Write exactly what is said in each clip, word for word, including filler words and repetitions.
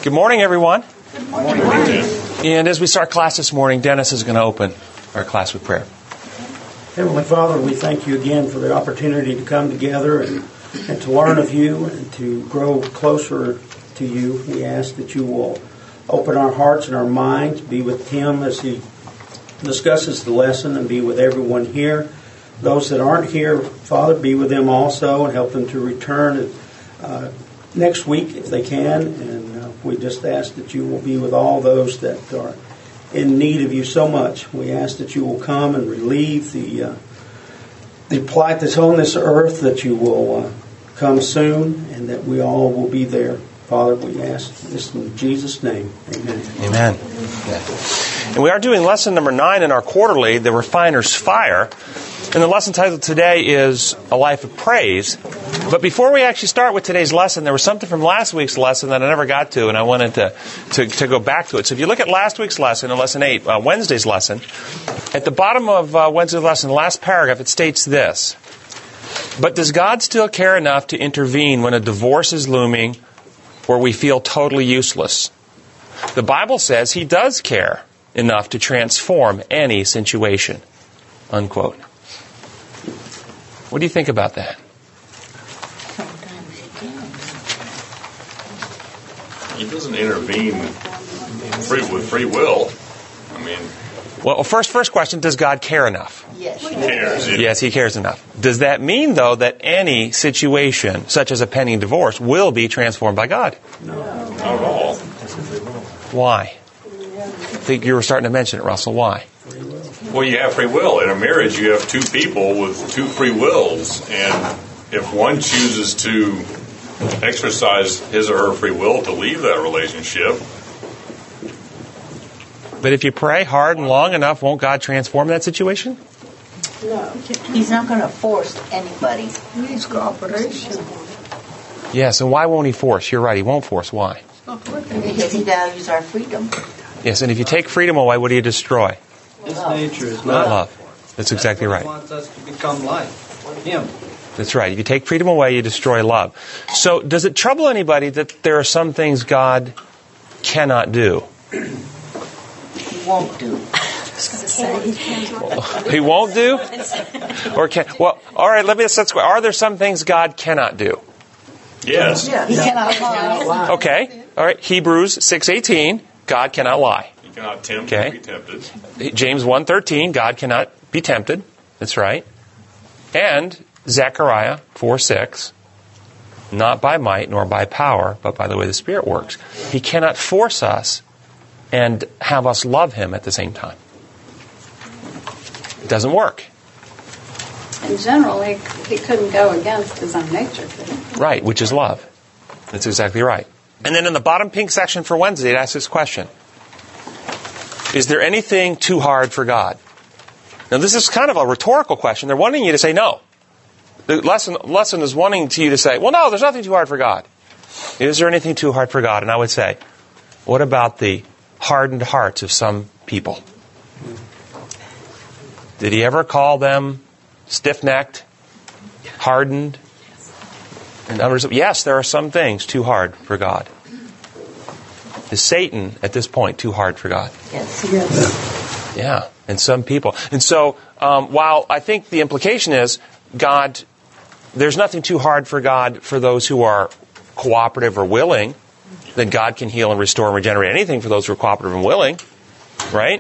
Good morning, everyone. Good morning. Good morning. And as we start class this morning, Dennis is going to open our class with prayer. Heavenly Father, we thank you again for the opportunity to come together and, and to learn of you and to grow closer to you. We ask that you will open our hearts and our minds, be with Tim as he discusses the lesson, and be with everyone here. Those that aren't here, Father, be with them also and help them to return uh, next week if they can. And uh, we just ask that you will be with all those that are in need of you so much. We ask that you will come and relieve the uh, the plight that's on this earth, that you will uh, come soon, and that we all will be there. Father, we ask this in Jesus' name. Amen. Amen. And we are doing lesson number nine in our quarterly, The Refiner's Fire. And the lesson title today is A Life of Praise. But before we actually start with today's lesson, there was something from last week's lesson that I never got to, and I wanted to, to, to go back to it. So if you look at last week's lesson, in lesson eight, uh, Wednesday's lesson, at the bottom of uh, Wednesday's lesson, the last paragraph, it states this: "But does God still care enough to intervene when a divorce is looming or we feel totally useless? The Bible says He does care enough to transform any situation." Unquote. What do you think about that? He doesn't intervene free with free will. I mean, well, first, first question: does God care enough? Yes. He cares. Yes, He cares enough. Does that mean, though, that any situation, such as a pending divorce, will be transformed by God? No. Not at all. Why? I think you were starting to mention it, Russell. Why? Well, you have free will. In a marriage, you have two people with two free wills. And if one chooses to exercise his or her free will to leave that relationship. But if you pray hard and long enough, won't God transform that situation? No. He's not going to force anybody. He needs cooperation. Yes, and why won't He force? You're right, He won't force. Why? Because He values our freedom. Yes, and if you take freedom away, what do you destroy? His nature is not love. That's exactly right. He wants us to become like Him. That's right. If you take freedom away, you destroy love. So does it trouble anybody that there are some things God cannot do? He won't do. He won't do? Or can? Well, all right, let me let's go. Are there some things God cannot do? Yes. He cannot lie. Okay. All right. Hebrews six eighteen, God cannot lie. He cannot tempt Okay. or be tempted. James one thirteen, God cannot be tempted. That's right. And Zechariah four six, not by might nor by power, but by the way the Spirit works. He cannot force us and have us love Him at the same time. It doesn't work. In general, he, he couldn't go against his own nature, could he? Right, which is love. That's exactly right. And then in the bottom pink section for Wednesday, it asks this question: is there anything too hard for God? Now, this is kind of a rhetorical question. They're wanting you to say no. The lesson, lesson is wanting to you to say, well, no, there's nothing too hard for God. Is there anything too hard for God? And I would say, what about the hardened hearts of some people? Did He ever call them stiff-necked, hardened? And others, yes, there are some things too hard for God. Is Satan, at this point, too hard for God? Yes. Yes. Yeah, and some people. And so, um, while I think the implication is God, there's nothing too hard for God for those who are cooperative or willing, then God can heal and restore and regenerate anything for those who are cooperative and willing, right?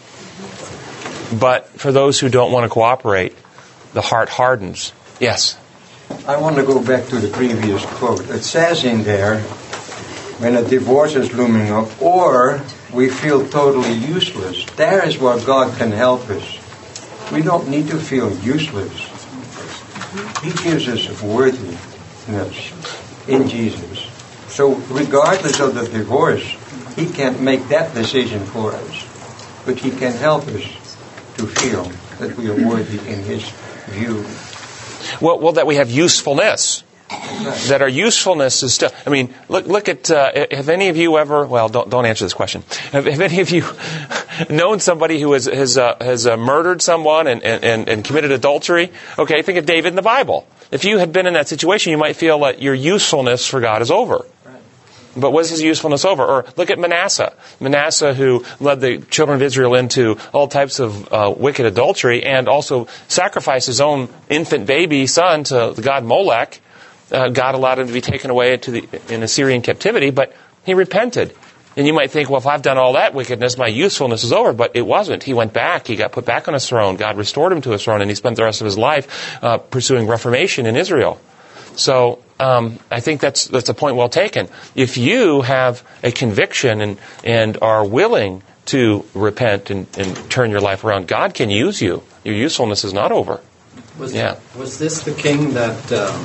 But for those who don't want to cooperate, the heart hardens. Yes? I want to go back to the previous quote. It says in there, when a divorce is looming up, or we feel totally useless, there is where God can help us. We don't need to feel useless. He gives us worthiness in Jesus. So regardless of the divorce, He can't make that decision for us. But He can help us to feel that we are worthy in His view. Well, well, that we have usefulness. That our usefulness is still... I mean, look look at... Uh, have any of you ever... Well, don't don't answer this question. Have, have any of you known somebody who has has, uh, has uh, murdered someone and, and, and committed adultery? Okay, think of David in the Bible. If you had been in that situation, you might feel that your usefulness for God is over. But was his usefulness over? Or look at Manasseh. Manasseh, who led the children of Israel into all types of uh, wicked adultery and also sacrificed his own infant baby son to the god Molech. Uh, God allowed him to be taken away into the, in Assyrian captivity, but he repented. And you might think, well, if I've done all that wickedness, my usefulness is over. But it wasn't. He went back. He got put back on his throne. God restored him to his throne, and he spent the rest of his life uh, pursuing reformation in Israel. So um, I think that's that's a point well taken. If you have a conviction and, and are willing to repent and, and turn your life around, God can use you. Your usefulness is not over. Was, yeah. was this the king that um,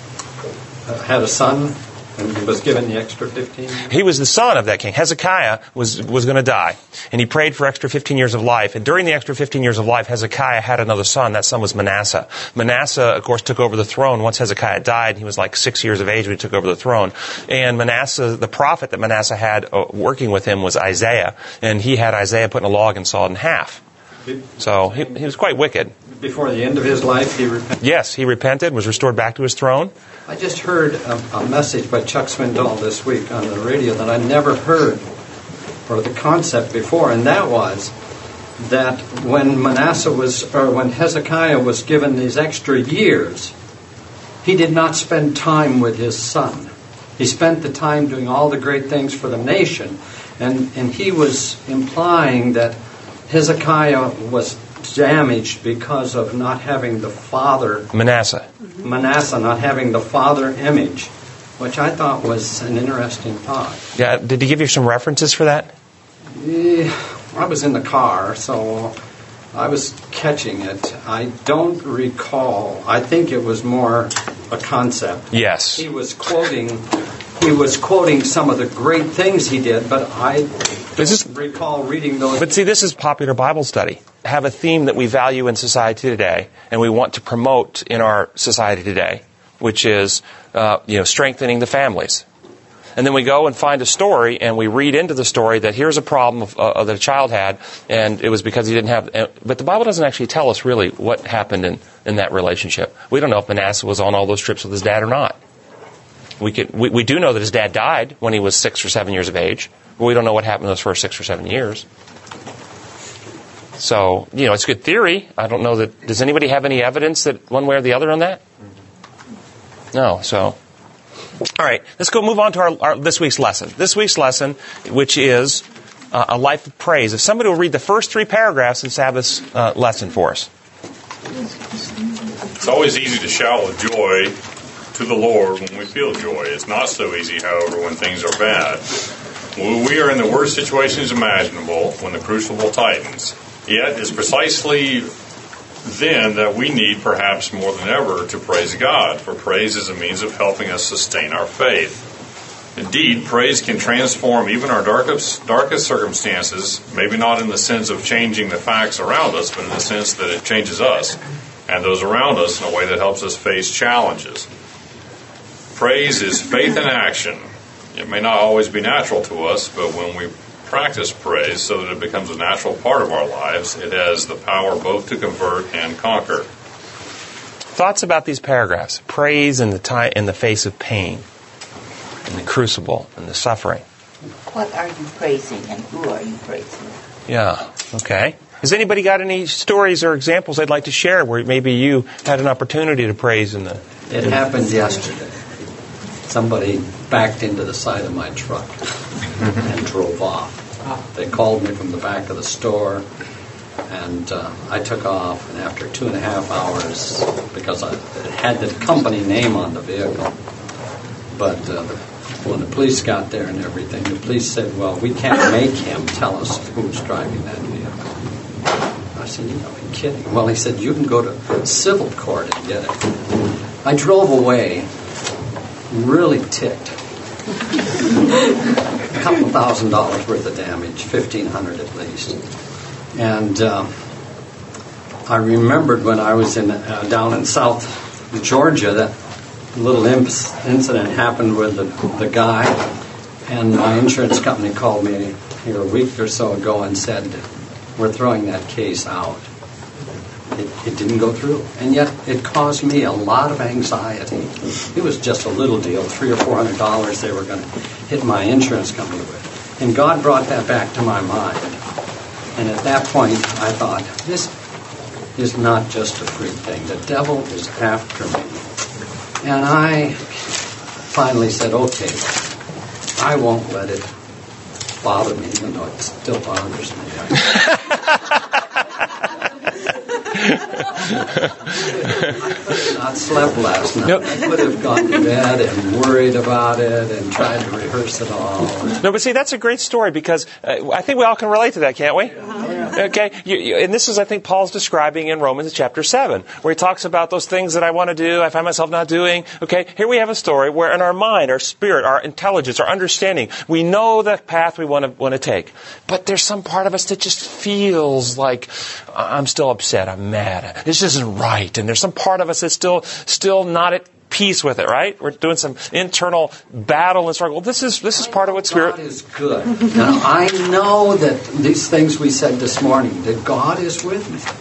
had a son and he was given the extra fifteen years? He was the son of that king. Hezekiah was was going to die, and he prayed for extra fifteen years of life. And during the extra fifteen years of life, Hezekiah had another son. That son was Manasseh. Manasseh, of course, took over the throne once Hezekiah died. He was like six years of age when he took over the throne. And Manasseh, the prophet that Manasseh had uh, working with him was Isaiah, and he had Isaiah put in a log and sawed in half. So he, he was quite wicked. Before the end of his life, he repented? Yes, he repented, was restored back to his throne. I just heard a, a message by Chuck Swindoll this week on the radio that I never heard, or the concept before, and that was that when Manasseh was, or when Hezekiah was given these extra years, he did not spend time with his son. He spent the time doing all the great things for the nation, and, and he was implying that Hezekiah was damaged because of not having the father... Manasseh. Manasseh, not having the father image, which I thought was an interesting thought. Yeah, did he give you some references for that? Yeah, I was in the car, so I was catching it. I don't recall. I think it was more a concept. Yes. He was quoting... He was quoting some of the great things he did, but I this don't recall reading those. But see, this is popular Bible study. Have a theme that we value in society today, and we want to promote in our society today, which is, uh, you know, strengthening the families. And then we go and find a story, and we read into the story that here's a problem of, uh, that a child had, and it was because he didn't have... Uh, but the Bible doesn't actually tell us really what happened in, in that relationship. We don't know if Manasseh was on all those trips with his dad or not. We, could, we we do know that his dad died when he was six or seven years of age, but we don't know what happened in those first six or seven years. So, you know, it's good theory. I don't know that... Does anybody have any evidence that one way or the other on that? No, so... All right, let's go move on to our, our this week's lesson. This week's lesson, which is uh, a life of praise. If somebody will read the first three paragraphs in Sabbath's uh, lesson for us. It's always easy to shout with joy to the Lord when we feel joy. It's not so easy, however, when things are bad. We are in the worst situations imaginable when the crucible tightens. Yet it's precisely then that we need, perhaps more than ever, to praise God, for praise is a means of helping us sustain our faith. Indeed, praise can transform even our darkest, darkest circumstances, maybe not in the sense of changing the facts around us, but in the sense that it changes us and those around us in a way that helps us face challenges. Praise is faith in action. It may not always be natural to us, but when we practice praise so that it becomes a natural part of our lives, it has the power both to convert and conquer. Thoughts about these paragraphs? Praise in the time, in the face of pain, in the crucible, in the suffering. What are you praising and who are you praising? Yeah, okay. Has anybody got any stories or examples they'd like to share where maybe you had an opportunity to praise in the... It happened yesterday. Somebody backed into the side of my truck and drove off. They called me from the back of the store, and uh, I took off, and after two and a half hours, because I, it had the company name on the vehicle, but uh, the, when the police got there and everything, the police said, well, we can't make him tell us who's driving that vehicle. I said, you gotta be kidding. Well, he said, you can go to civil court and get it. I drove away really ticked. A couple thousand dollars worth of damage, fifteen hundred at least. And um, I remembered when I was in uh, down in South Georgia, that little imps incident happened with the, the guy, and my insurance company called me here a week or so ago and said, we're throwing that case out. it, it didn't go through. And yet it caused me a lot of anxiety. It was just a little deal, three or four hundred dollars they were going to hit my insurance company with. And God brought that back to my mind. And at that point, I thought, this is not just a freak thing. The devil is after me. And I finally said, okay, I won't let it bother me, even though it still bothers me. I could have not slept last night. Nope. I could have gone to bed and worried about it and tried to rehearse it all. No, but see, that's a great story because uh, I think we all can relate to that, can't we? Okay, you, you, and this is, I think, Paul's describing in Romans chapter seven, where he talks about those things that I want to do, I find myself not doing. Okay, here we have a story where in our mind, our spirit, our intelligence, our understanding, we know the path we want to want to take. But there's some part of us that just feels like I'm still upset, I'm mad, this isn't right, and there's some part of us that's still still not at peace with it, right? We're doing some internal battle and struggle. This is this is part of what Spirit God is good. Now, I know that these things we said this morning, that God is with me.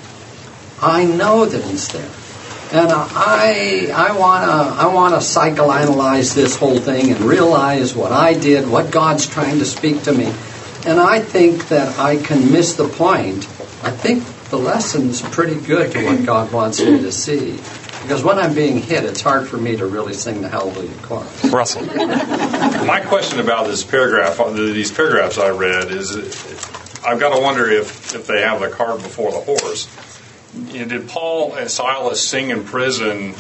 I know that He's there. And I I wanna I wanna psychoanalyze this whole thing and realize what I did, what God's trying to speak to me. And I think that I can miss the point. I think the lesson's pretty good to what God wants me to see. Because when I'm being hit, it's hard for me to really sing the Hallelujah chorus. Russell. My question about this paragraph, these paragraphs I read, is I've got to wonder if, if they have the cart before the horse. You know, did Paul and Silas sing in prison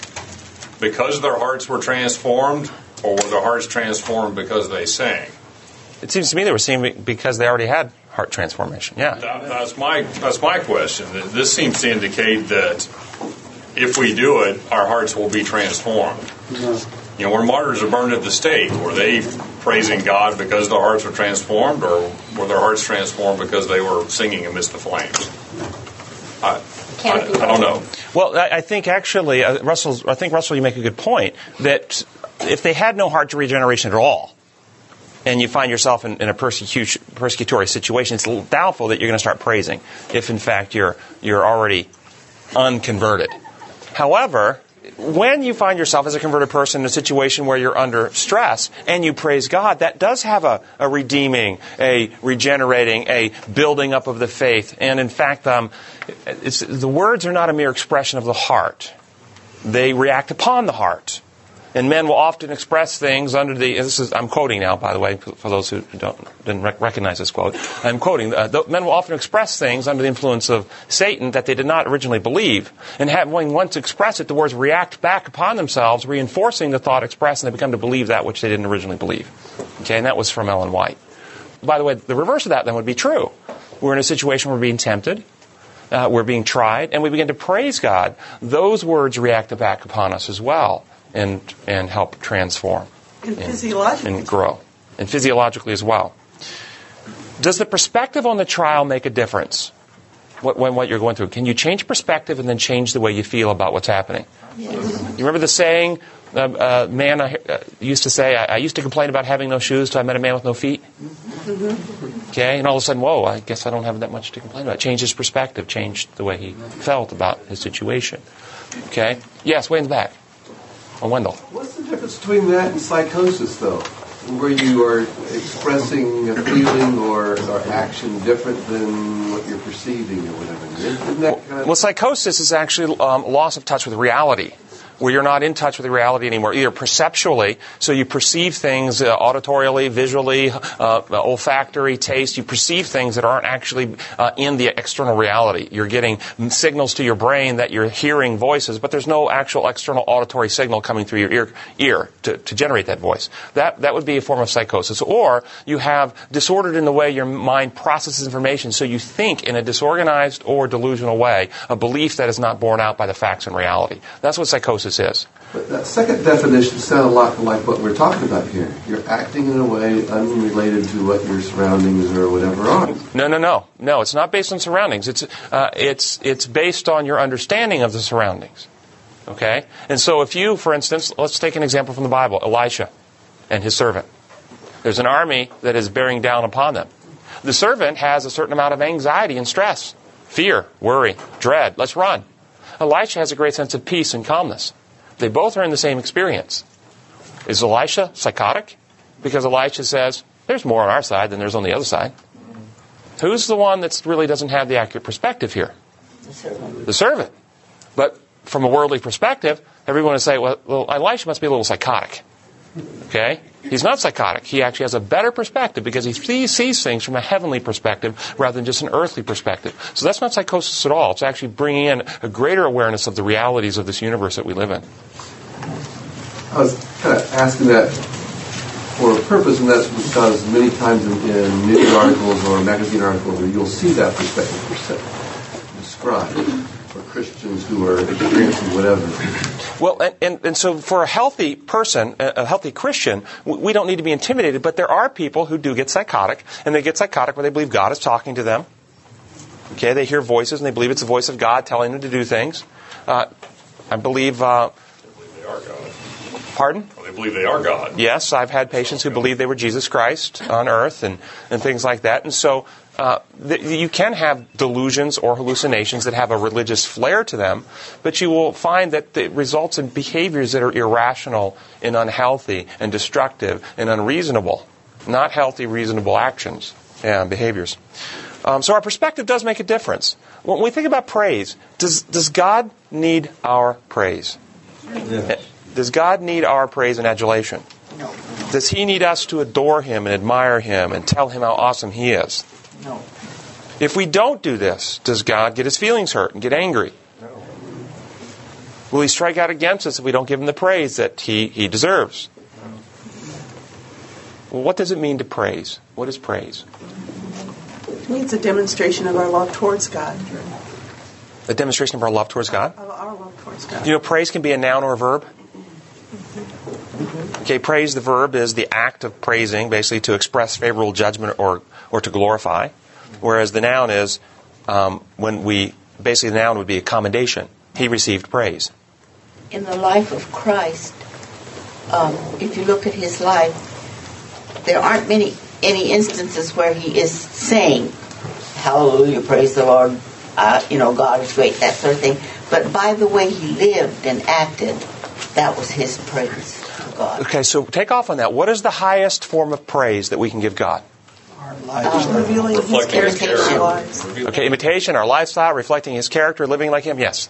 because their hearts were transformed, or were their hearts transformed because they sang? It seems to me they were singing because they already had heart transformation. Yeah. That, that's my that's my question. This seems to indicate that if we do it, our hearts will be transformed. Mm-hmm. You know, when martyrs are burned at the stake, were they praising God because their hearts were transformed, or were their hearts transformed because they were singing amidst the flames? I, I, I don't know. Well, I, I think actually, uh, Russell, I think Russell, you make a good point that if they had no heart regeneration at all, and you find yourself in, in a persecution, persecutory situation, it's doubtful that you're going to start praising if, in fact, you're you're already unconverted. However, when you find yourself as a converted person in a situation where you're under stress and you praise God, that does have a, a redeeming, a regenerating, a building up of the faith. And in fact, um, it's, the words are not a mere expression of the heart. They react upon the heart. And men will often express things under the. This is I'm quoting now, by the way, for those who don't didn't rec- recognize this quote. I'm quoting. Uh, the, men will often express things under the influence of Satan that they did not originally believe, and having once expressed it, the words react back upon themselves, reinforcing the thought expressed, and they become to believe that which they didn't originally believe. Okay, and that was from Ellen White. By the way, the reverse of that then would be true. We're in a situation where we're being tempted. Uh, we're being tried, and we begin to praise God. Those words react back upon us as well. And and help transform and, and, and grow. And physiologically as well. Does the perspective on the trial make a difference? What, when what you're going through? Can you change perspective and then change the way you feel about what's happening? Yes. You remember the saying, uh, uh, man I, uh, used to say, I, I used to complain about having no shoes till I met a man with no feet? Mm-hmm. Okay, and all of a sudden, whoa, I guess I don't have that much to complain about. Changed his perspective, changed the way he felt about his situation. Okay? Yes, way in the back. Oh, Wendell. What's the difference between that and psychosis, though, where you are expressing a feeling or, or action different than what you're perceiving or whatever? Isn't that kind of... Well, psychosis is actually um, loss of touch with reality, where you're not in touch with the reality anymore, either perceptually, so you perceive things uh, auditorially, visually, uh, olfactory, taste. You perceive things that aren't actually uh, in the external reality. You're getting signals to your brain that you're hearing voices, but there's no actual external auditory signal coming through your ear, ear to, to generate that voice. That that would be a form of psychosis. Or you have disordered in the way your mind processes information, so you think in a disorganized or delusional way, a belief that is not borne out by the facts and reality. That's what psychosis is. But that second definition sounds a lot like what we're talking about here. You're acting in a way unrelated to what your surroundings or whatever are. No, no, no, no. It's not based on surroundings. It's uh, it's it's based on your understanding of the surroundings. Okay, and so if you, for instance, let's take an example from the Bible: Elisha and his servant. There's an army that is bearing down upon them. The servant has a certain amount of anxiety and stress fear, worry, dread. Let's run. Elisha has a great sense of peace and calmness. They both are in the same experience. Is Elisha psychotic? Because Elisha says, there's more on our side than there's on the other side. Who's the one that really doesn't have the accurate perspective here? The servant. The servant. But from a worldly perspective, everyone would say, well, well, Elisha must be a little psychotic. Okay? He's not psychotic. He actually has a better perspective because he sees, sees things from a heavenly perspective rather than just an earthly perspective. So that's not psychosis at all. It's actually bringing in a greater awareness of the realities of this universe that we live in. I was kind of asking that for a purpose, and that's because many times in, in news articles or magazine articles, you'll see that perspective described for Christians who are experiencing whatever. Well, and, and, and so for a healthy person, a healthy Christian, we don't need to be intimidated, but there are people who do get psychotic, and they get psychotic when they believe God is talking to them. Okay, they hear voices, and they believe it's the voice of God telling them to do things. Uh, I believe... Uh, They are God. Pardon? Well, they believe they are God. Yes, I've had patients who believe they were Jesus Christ on earth and, and things like that. And so uh, th- you can have delusions or hallucinations that have a religious flair to them, but you will find that it results in behaviors that are irrational and unhealthy and destructive and unreasonable. Not healthy, reasonable actions and behaviors. Um, so our perspective does make a difference. When we think about praise, does, does God need our praise? Yes. Does God need our praise and adulation? No. Does He need us to adore Him and admire Him and tell Him how awesome He is? No. If we don't do this, does God get His feelings hurt and get angry? No. Will He strike out against us if we don't give Him the praise that He, he deserves? Well, what does it mean to praise? What is praise? It means a demonstration of our love towards God. A demonstration of our love towards God? Of our love towards God. You know, praise can be a noun or a verb. Okay, praise, the verb, is the act of praising, basically to express favorable judgment or, or to glorify. Whereas the noun is, um, when we, basically the noun would be a commendation. He received praise. In the life of Christ, um, if you look at His life, there aren't many any instances where He is saying, hallelujah, praise the Lord, uh, you know, God is great, that sort of thing. But by the way He lived and acted, that was His praise to God. Okay, so take off on that. What is the highest form of praise that we can give God? Our lives, revealing His Reflecting His character in our character. lives. Okay, imitation, our lifestyle, reflecting His character, living like Him? Yes.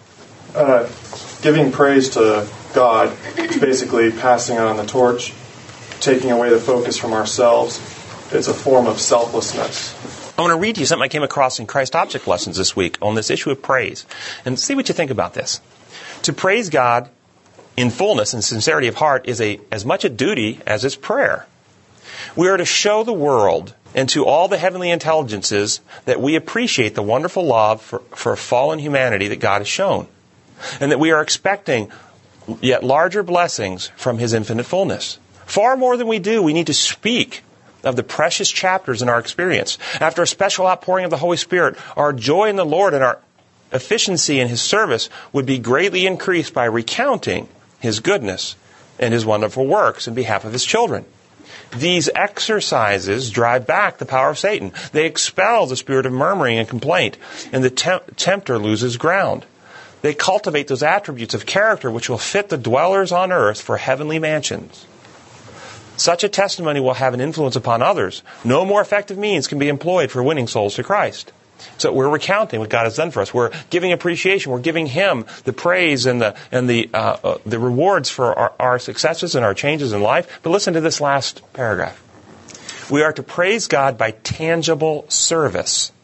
Uh, giving praise to God is basically passing on the torch, taking away the focus from ourselves. It's a form of selflessness. I want to read to you something I came across in Christ Object Lessons this week on this issue of praise. And see what you think about this. To praise God in fullness and sincerity of heart is a as much a duty as it's prayer. We are to show the world and to all the heavenly intelligences that we appreciate the wonderful love for, for fallen humanity that God has shown. And that we are expecting yet larger blessings from His infinite fullness. Far more than we do, we need to speak of the precious chapters in our experience. After a special outpouring of the Holy Spirit, our joy in the Lord and our efficiency in His service would be greatly increased by recounting His goodness and His wonderful works in behalf of His children. These exercises drive back the power of Satan. They expel the spirit of murmuring and complaint, and the temp- tempter loses ground. They cultivate those attributes of character which will fit the dwellers on earth for heavenly mansions. Such a testimony will have an influence upon others. No more effective means can be employed for winning souls to Christ. So we're recounting what God has done for us. We're giving appreciation. We're giving Him the praise and the and the uh, uh, the rewards for our, our successes and our changes in life. But listen to this last paragraph. We are to praise God by tangible service,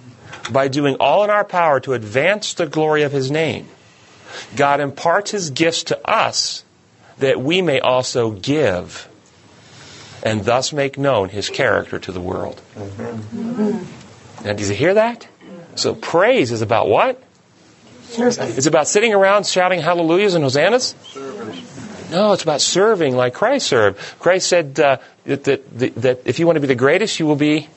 by doing all in our power to advance the glory of His name. God imparts His gifts to us that we may also give and thus make known His character to the world. Mm-hmm. Now, did you hear that? So praise is about what? Service. It's about sitting around shouting hallelujahs and hosannas? Service. No, it's about serving like Christ served. Christ said uh, that, that, that if you want to be the greatest, you will be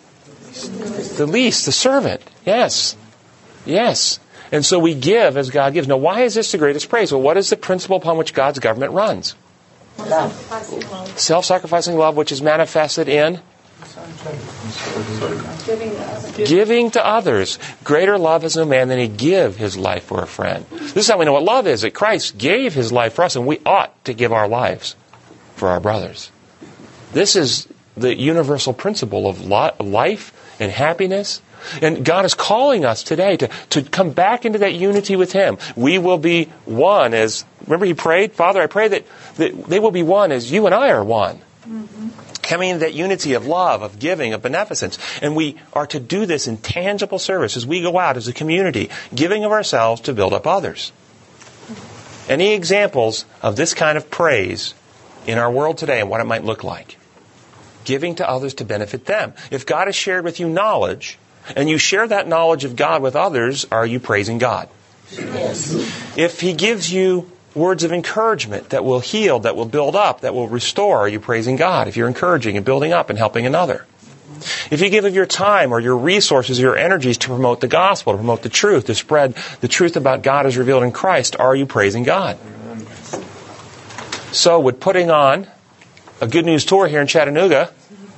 the least, the servant. Yes. Yes. And so we give as God gives. Now, why is this the greatest praise? Well, what is the principle upon which God's government runs? Love. Self-sacrificing love, which is manifested in Giving to others. Giving to others. Greater love has no man than he give his life for a friend. This is how we know what love is, that Christ gave his life for us, and we ought to give our lives for our brothers. This is the universal principle of life and happiness. And God is calling us today to, to come back into that unity with him. We will be one as, remember he prayed, Father, I pray that, that they will be one as you and I are one. Mm-hmm. Coming into that unity of love, of giving, of beneficence. And we are to do this in tangible service as we go out as a community, giving of ourselves to build up others. Any examples of this kind of praise in our world today and what it might look like? Giving to others to benefit them. If God has shared with you knowledge, and you share that knowledge of God with others, are you praising God? Yes. If he gives you words of encouragement that will heal, that will build up, that will restore, are you praising God? If you're encouraging and building up and helping another. If you give of your time or your resources or your energies to promote the gospel, to promote the truth, to spread the truth about God as revealed in Christ, are you praising God? So would putting on a Good News Tour here in Chattanooga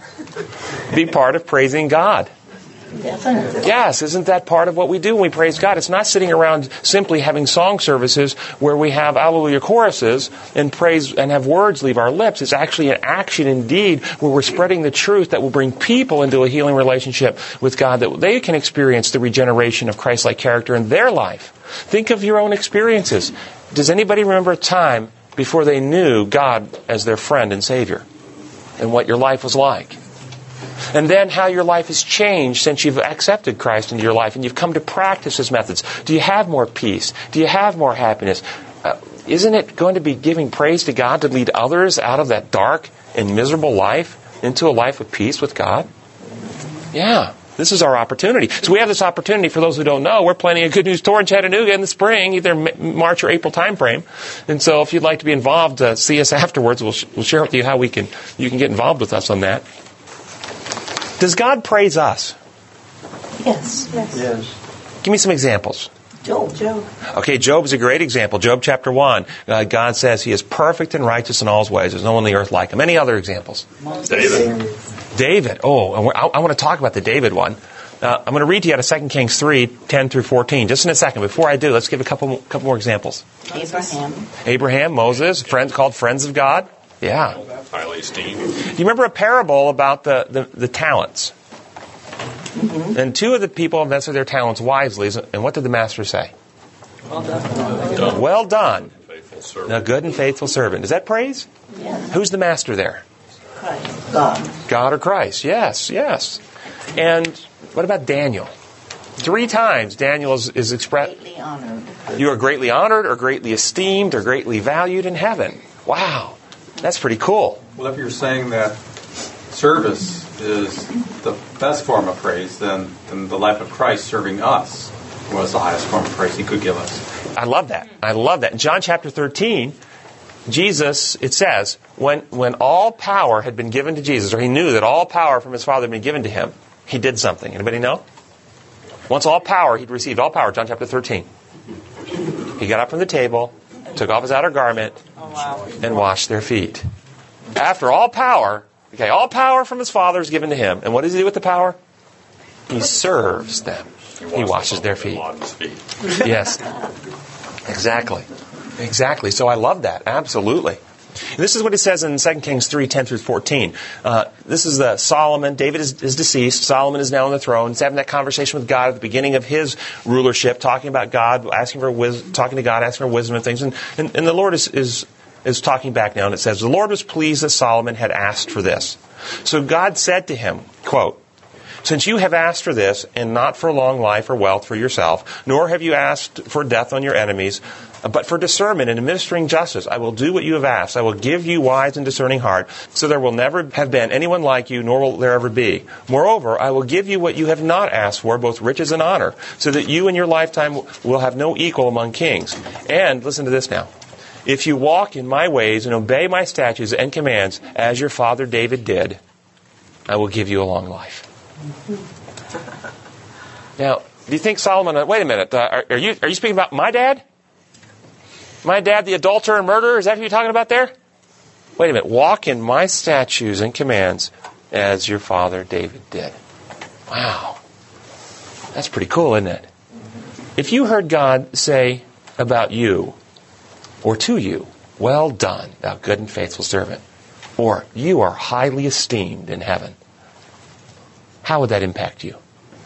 be part of praising God? Definitely. Yes, isn't that part of what we do when we praise God? It's not sitting around simply having song services where we have Alleluia choruses and praise and have words leave our lips. It's actually an action indeed where we're spreading the truth that will bring people into a healing relationship with God, that they can experience the regeneration of Christ-like character in their life. Think of your own experiences. Does anybody remember a time before they knew God as their friend and Savior and what your life was like? And then how your life has changed since you've accepted Christ into your life and you've come to practice His methods. Do you have more peace? Do you have more happiness? Uh, isn't it going to be giving praise to God to lead others out of that dark and miserable life into a life of peace with God? Yeah, this is our opportunity. So we have this opportunity, for those who don't know, we're planning a Good News Tour in Chattanooga in the spring, either March or April time frame. And so if you'd like to be involved, uh, see us afterwards. We'll, sh- we'll share with you how we can you can get involved with us on that. Does God praise us? Yes. Yes. Yes. Give me some examples. Job. Job. Okay, Job is a great example. Job chapter one. Uh, God says He is perfect and righteous in all His ways. There's no one on the earth like Him. Any other examples? David. David. Oh, I, I want to talk about the David one. Uh, I'm going to read to you out of Second Kings three, ten through fourteen. Just in a second. Before I do, let's give a couple, couple more examples. Abraham. Abraham, Moses, friends called friends of God. Yeah. Highly esteemed. Do you remember a parable about the, the, the talents? Mm-hmm. And two of the people invested their talents wisely. And what did the master say? Well done. Well done. Faithful servant. A good and faithful servant. Is that praise? Yeah. Who's the master there? Christ. God. God or Christ. Yes, yes. And what about Daniel? Three times Daniel is, is expressed. Greatly honored. You are greatly honored or greatly esteemed or greatly valued in heaven. Wow. That's pretty cool. Well, if you're saying that service is the best form of praise, then, then the life of Christ serving us was the highest form of praise He could give us. I love that. I love that. In John chapter thirteen, Jesus, it says, when, when all power had been given to Jesus, or He knew that all power from His Father had been given to Him, He did something. Anybody know? Once all power, He'd received all power, John chapter thirteen. He got up from the table, took off His outer garment, and washed their feet. After all power, okay, all power from His Father is given to Him. And what does He do with the power? He serves them. He washes their feet. Yes. Exactly. Exactly. So I love that. Absolutely. And this is what it says in Second Kings three, ten through fourteen. Uh, this is the Solomon. David is, is deceased. Solomon is now on the throne. He's having that conversation with God at the beginning of his rulership, talking about God, asking for wisdom, talking to God, asking for wisdom and things. And, and, and the Lord is, is, is talking back now, and it says, the Lord was pleased that Solomon had asked for this. So God said to him, quote, since you have asked for this, and not for long life or wealth for yourself, nor have you asked for death on your enemies, but for discernment and administering justice, I will do what you have asked. I will give you wise and discerning heart, so there will never have been anyone like you, nor will there ever be. Moreover, I will give you what you have not asked for, both riches and honor, so that you in your lifetime will have no equal among kings. And, listen to this now, if you walk in my ways and obey my statutes and commands, as your father David did, I will give you a long life. Now, do you think Solomon, wait a minute, uh, are, are you are you speaking about my dad? My dad, the adulterer and murderer? Is that who you're talking about there? Wait a minute. Walk in my statutes and commands, as your father David did. Wow. That's pretty cool, isn't it? If you heard God say about you, or to you, well done, thou good and faithful servant, or you are highly esteemed in heaven, how would that impact you?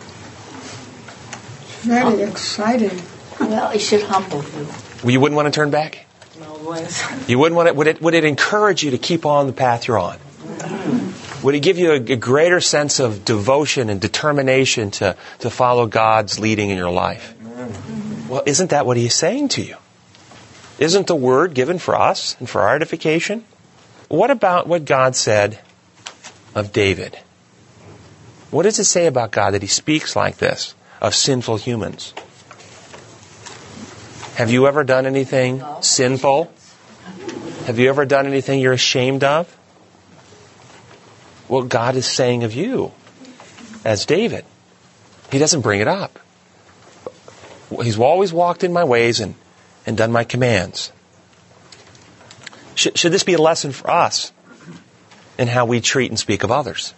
Very exciting. Well, it should humble you. Well, you wouldn't want to turn back? You wouldn't want it? Would it, would it encourage you to keep on the path you're on? Would it give you a, a greater sense of devotion and determination to, to follow God's leading in your life? Well, isn't that what He's saying to you? Isn't the Word given for us and for our edification? What about what God said of David? What does it say about God that He speaks like this of sinful humans? Have you ever done anything sinful? Have you ever done anything you're ashamed of? What God is saying of you as David. He doesn't bring it up. He's always walked in my ways and, and done my commands. Should, should this be a lesson for us in how we treat and speak of others?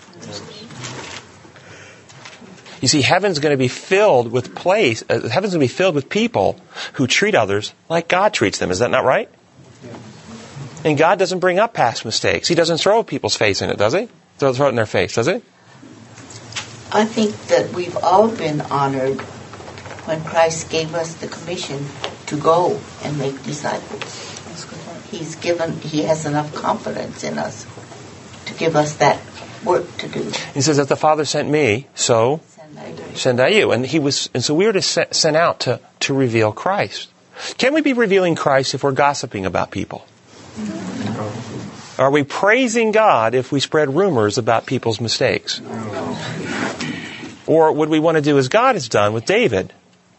You see, heaven's going to be filled with place. Uh, heaven's going to be filled with people who treat others like God treats them. Is that not right? And God doesn't bring up past mistakes. He doesn't throw people's face in it, does He? Throw, throw it in their face, does He? I think that we've all been honored when Christ gave us the commission to go and make disciples. He's given. He has enough confidence in us to give us that work to do. He says, "As the Father sent me, so send I you." And he was, and so we were to set, sent out to to reveal Christ. Can we be revealing Christ if we're gossiping about people? Are we praising God if we spread rumors about people's mistakes? Or would we want to do as God has done with David?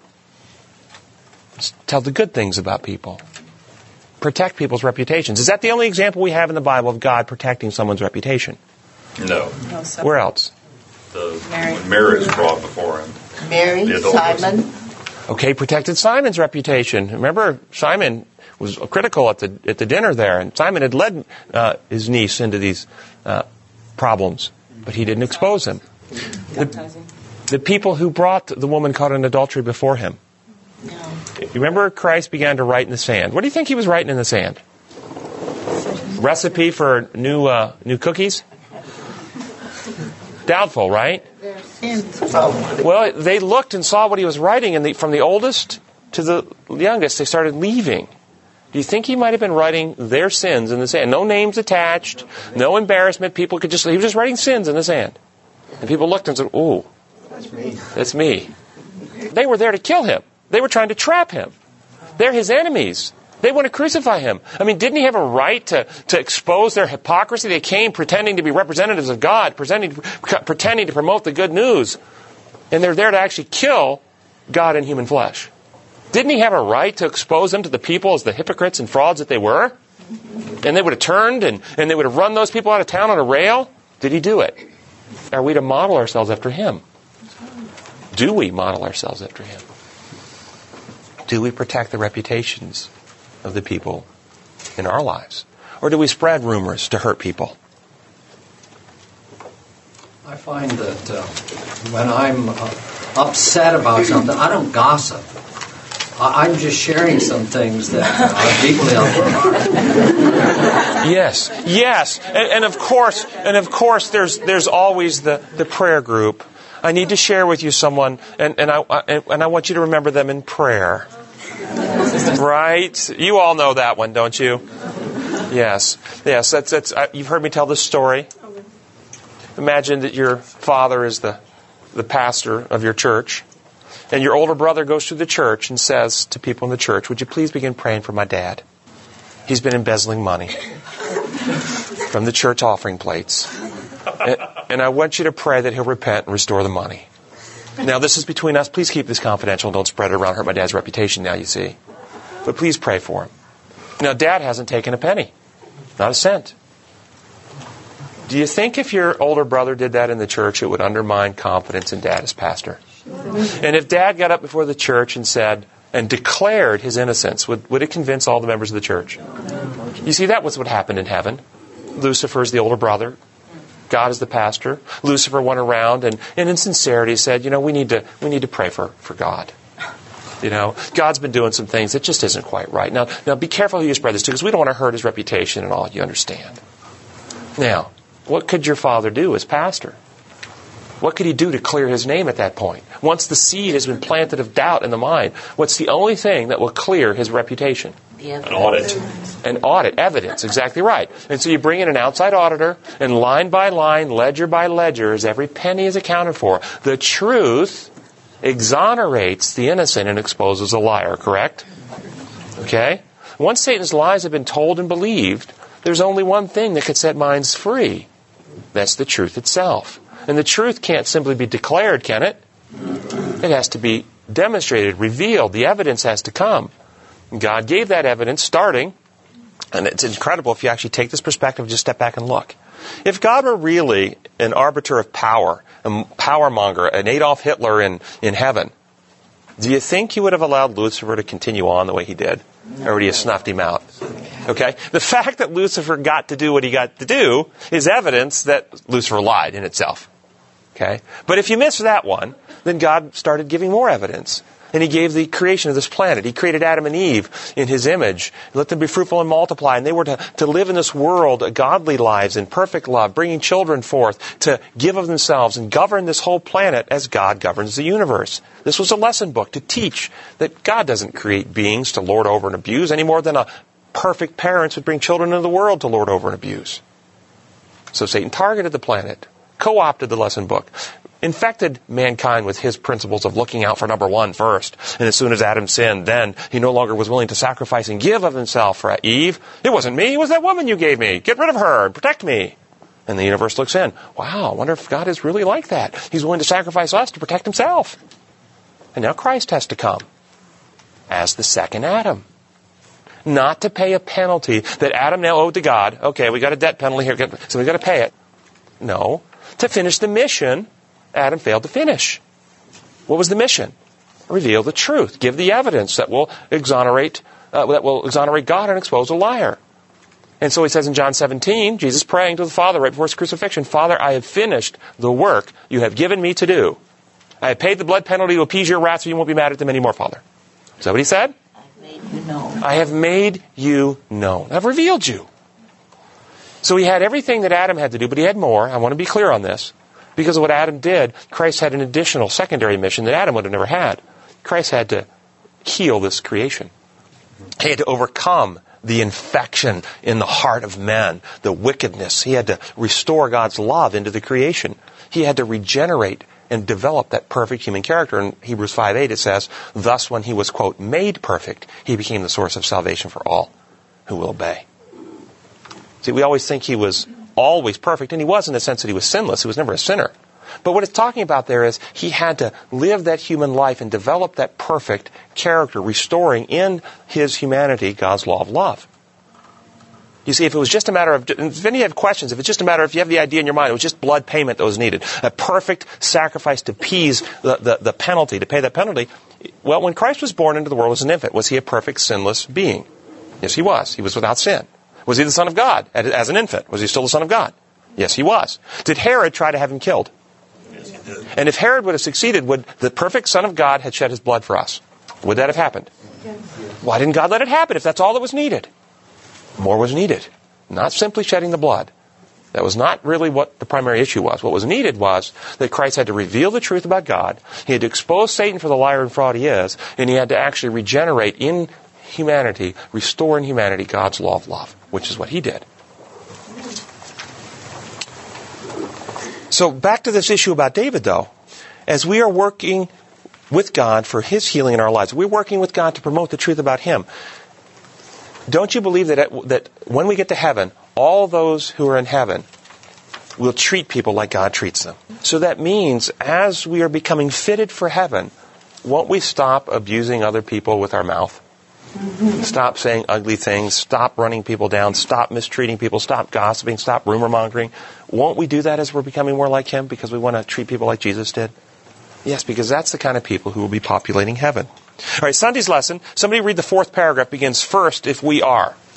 Tell the good things about people. Protect people's reputations. Is that the only example we have in the Bible of God protecting someone's reputation? No. No, so- Where else? The, Mary. when Mary is brought before him. Mary, The adulteress. Simon. Okay, protected Simon's reputation. Remember, Simon was critical at the at the dinner there, and Simon had led uh, his niece into these uh, problems, but he didn't expose him. The, the people who brought the woman caught in adultery before him. No. You remember Christ began to write in the sand. What do you think he was writing in the sand? Recipe for new uh, new cookies? Doubtful, right? Their sins probably. Well, they looked and saw what he was writing, and the, from the oldest to the youngest, they started leaving. Do you think he might have been writing their sins in the sand? No names attached, no embarrassment. People could just, he was just writing sins in the sand. And people looked and said, "Ooh, That's me. that's me." They were there to kill him. They were trying to trap him. They're his enemies. They want to crucify him. I mean, didn't he have a right to, to expose their hypocrisy? They came pretending to be representatives of God, pretending, pretending to promote the good news. And they're there to actually kill God in human flesh. Didn't he have a right to expose them to the people as the hypocrites and frauds that they were? And they would have turned and, and they would have run those people out of town on a rail? Did he do it? Are we to model ourselves after him? Do we model ourselves after him? Do we protect the reputations of the people in our lives? Or do we spread rumors to hurt people? I find that uh, when I'm uh, upset about something, I don't gossip. I- I'm just sharing some things that uh, are deeply on my heart. Yes, yes, and, and of course, and of course, there's there's always the, the prayer group. I need to share with you someone, and and I, I and I want you to remember them in prayer. Right? You all know that one, don't you? Yes, yes. That's that's. Uh, you've heard me tell this story. Imagine that your father is the the pastor of your church, and your older brother goes through the church and says to people in the church, "Would you please begin praying for my dad? He's been embezzling money from the church offering plates, and, and I want you to pray that he'll repent and restore the money." Now, this is between us. Please keep this confidential. Don't spread it around. Hurt my dad's reputation now, you see. But please pray for him. Now, Dad hasn't taken a penny. Not a cent. Do you think if your older brother did that in the church, it would undermine confidence in Dad as pastor? And if Dad got up before the church and said, and declared his innocence, would, would it convince all the members of the church? You see, that was what happened in heaven. Lucifer's the older brother. God is the pastor. Lucifer went around and, and in sincerity said, you know, we need to we need to pray for, for God. You know, God's been doing some things that just isn't quite right. Now, now be careful who you spread this to, because we don't want to hurt his reputation and all. You understand? Now, what could your father do as pastor? What could he do to clear his name at that point? Once the seed has been planted of doubt in the mind, what's the only thing that will clear his reputation? An audit. An audit, evidence, exactly right. And so you bring in an outside auditor, and line by line, ledger by ledger, as every penny is accounted for, the truth exonerates the innocent and exposes the liar, correct? Okay? Once Satan's lies have been told and believed, there's only one thing that could set minds free. That's the truth itself. And the truth can't simply be declared, can it? It has to be demonstrated, revealed. The evidence has to come. God gave that evidence starting, and it's incredible if you actually take this perspective and just step back and look. If God were really an arbiter of power, a power monger, an Adolf Hitler in, in heaven, do you think he would have allowed Lucifer to continue on the way he did? Or would he have snuffed him out? Okay? The fact that Lucifer got to do what he got to do is evidence that Lucifer lied in itself. Okay? But if you miss that one, then God started giving more evidence. And he gave the creation of this planet. He created Adam and Eve in his image. Let them be fruitful and multiply. And they were to, to live in this world godly lives in perfect love, bringing children forth to give of themselves and govern this whole planet as God governs the universe. This was a lesson book to teach that God doesn't create beings to lord over and abuse any more than a perfect parents would bring children into the world to lord over and abuse. So Satan targeted the planet, co-opted the lesson book, infected mankind with his principles of looking out for number one first. And as soon as Adam sinned, then he no longer was willing to sacrifice and give of himself for Eve. It wasn't me, it was that woman you gave me. Get rid of her and protect me. And the universe looks in. Wow, I wonder if God is really like that. He's willing to sacrifice us to protect himself. And now Christ has to come as the second Adam. Not to pay a penalty that Adam now owed to God. Okay, we got a debt penalty here, so we got to pay it. No. To finish the mission Adam failed to finish. What was the mission? Reveal the truth. Give the evidence that will exonerate uh, that will exonerate God and expose a liar. And so he says in John seventeen, Jesus praying to the Father right before his crucifixion, Father, I have finished the work you have given me to do. I have paid the blood penalty to appease your wrath so you won't be mad at them anymore, Father. Is that what he said? I've made you known. I have made you known. I've revealed you. So he had everything that Adam had to do, but he had more. I want to be clear on this. Because of what Adam did, Christ had an additional secondary mission that Adam would have never had. Christ had to heal this creation. He had to overcome the infection in the heart of men, the wickedness. He had to restore God's love into the creation. He had to regenerate and develop that perfect human character. In Hebrews five eight it says, thus when he was, quote, made perfect, he became the source of salvation for all who will obey. See, we always think he was always perfect, and he was in the sense that he was sinless. He was never a sinner. But what it's talking about there is he had to live that human life and develop that perfect character, restoring in his humanity God's law of love. You see, if it was just a matter of, if any have questions, if it's just a matter of, if you have the idea in your mind, it was just blood payment that was needed, a perfect sacrifice to appease the, the, the penalty, to pay that penalty. Well, when Christ was born into the world as an infant, was he a perfect sinless being? Yes, he was. He was without sin. Was he the Son of God as an infant? Was he still the Son of God? Yes, he was. Did Herod try to have him killed? Yes, he did. And if Herod would have succeeded, would the perfect Son of God have shed his blood for us? Would that have happened? Yes. Why didn't God let it happen if that's all that was needed? More was needed. Not simply shedding the blood. That was not really what the primary issue was. What was needed was that Christ had to reveal the truth about God. He had to expose Satan for the liar and fraud he is. And he had to actually regenerate in humanity, restore in humanity God's law of love, which is what he did. So back to this issue about David, though. As we are working with God for his healing in our lives, we're working with God to promote the truth about him. Don't you believe that at, that when we get to heaven, all those who are in heaven will treat people like God treats them? So that means as we are becoming fitted for heaven, won't we stop abusing other people with our mouth? Mm-hmm. Stop saying ugly things, stop running people down, stop mistreating people, stop gossiping, stop rumor mongering. Won't we do that as we're becoming more like him because we want to treat people like Jesus did? Yes, because that's the kind of people who will be populating heaven. All right, Sunday's lesson. Somebody read the fourth paragraph, begins first, if we are.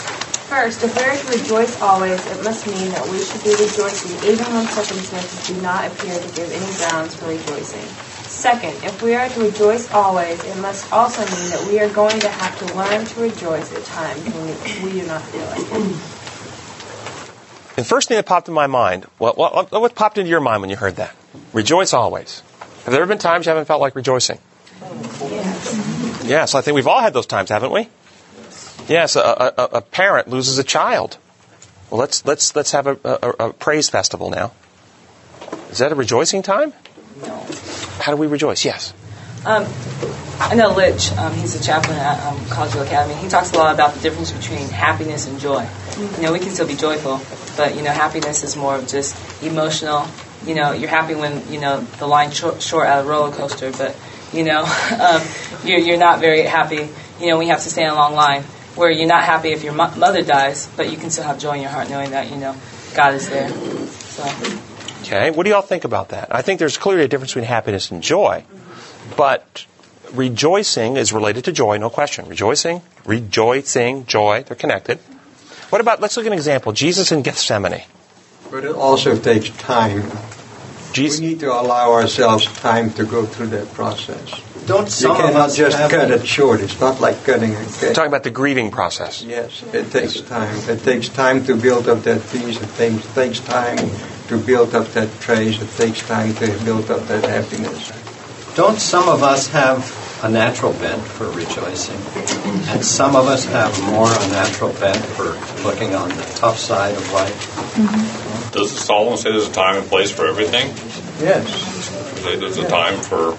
First, if we are to rejoice always, it must mean that we should be rejoicing even when circumstances do not appear to give any grounds for rejoicing. Second, if we are to rejoice always, it must also mean that we are going to have to learn to rejoice at times when we, we do not feel like it. The first thing that popped in my mind, what, what, what popped into your mind when you heard that? Rejoice always. Have there ever been times you haven't felt like rejoicing? Yes. Yes, I think we've all had those times, haven't we? Yes, a, a, a parent loses a child. Well, let's let's let's have a, a, a praise festival now. Is that a rejoicing time? No. How do we rejoice? Yes. Um, I know Litch. Um, he's a chaplain at um, Collegeville Academy. He talks a lot about the difference between happiness and joy. You know, we can still be joyful, but you know, happiness is more of just emotional. You know, you're happy when you know the line short, short out of a roller coaster, but you know, um, you're you're not very happy. You know, when you have to stand in a long line. Where you're not happy if your mo- mother dies, but you can still have joy in your heart knowing that, you know, God is there. So. Okay, what do y'all think about that? I think there's clearly a difference between happiness and joy. But rejoicing is related to joy, no question. Rejoicing, rejoicing, joy, they're connected. What about, let's look at an example. Jesus in Gethsemane. But it also takes time. Jesus. We need to allow ourselves time to go through that process. Don't some you cannot of us just have cut it? it short. It's not like cutting a cake. Talking about the grieving process. Yes, it takes time. It takes time to build up that peace. It takes, takes time to build up that praise. It takes time to build up that happiness. Don't some of us have a natural bent for rejoicing? And some of us have more a natural bent for looking on the tough side of life? Mm-hmm. Does Solomon say there's a time and place for everything? Yes. Say there's a time for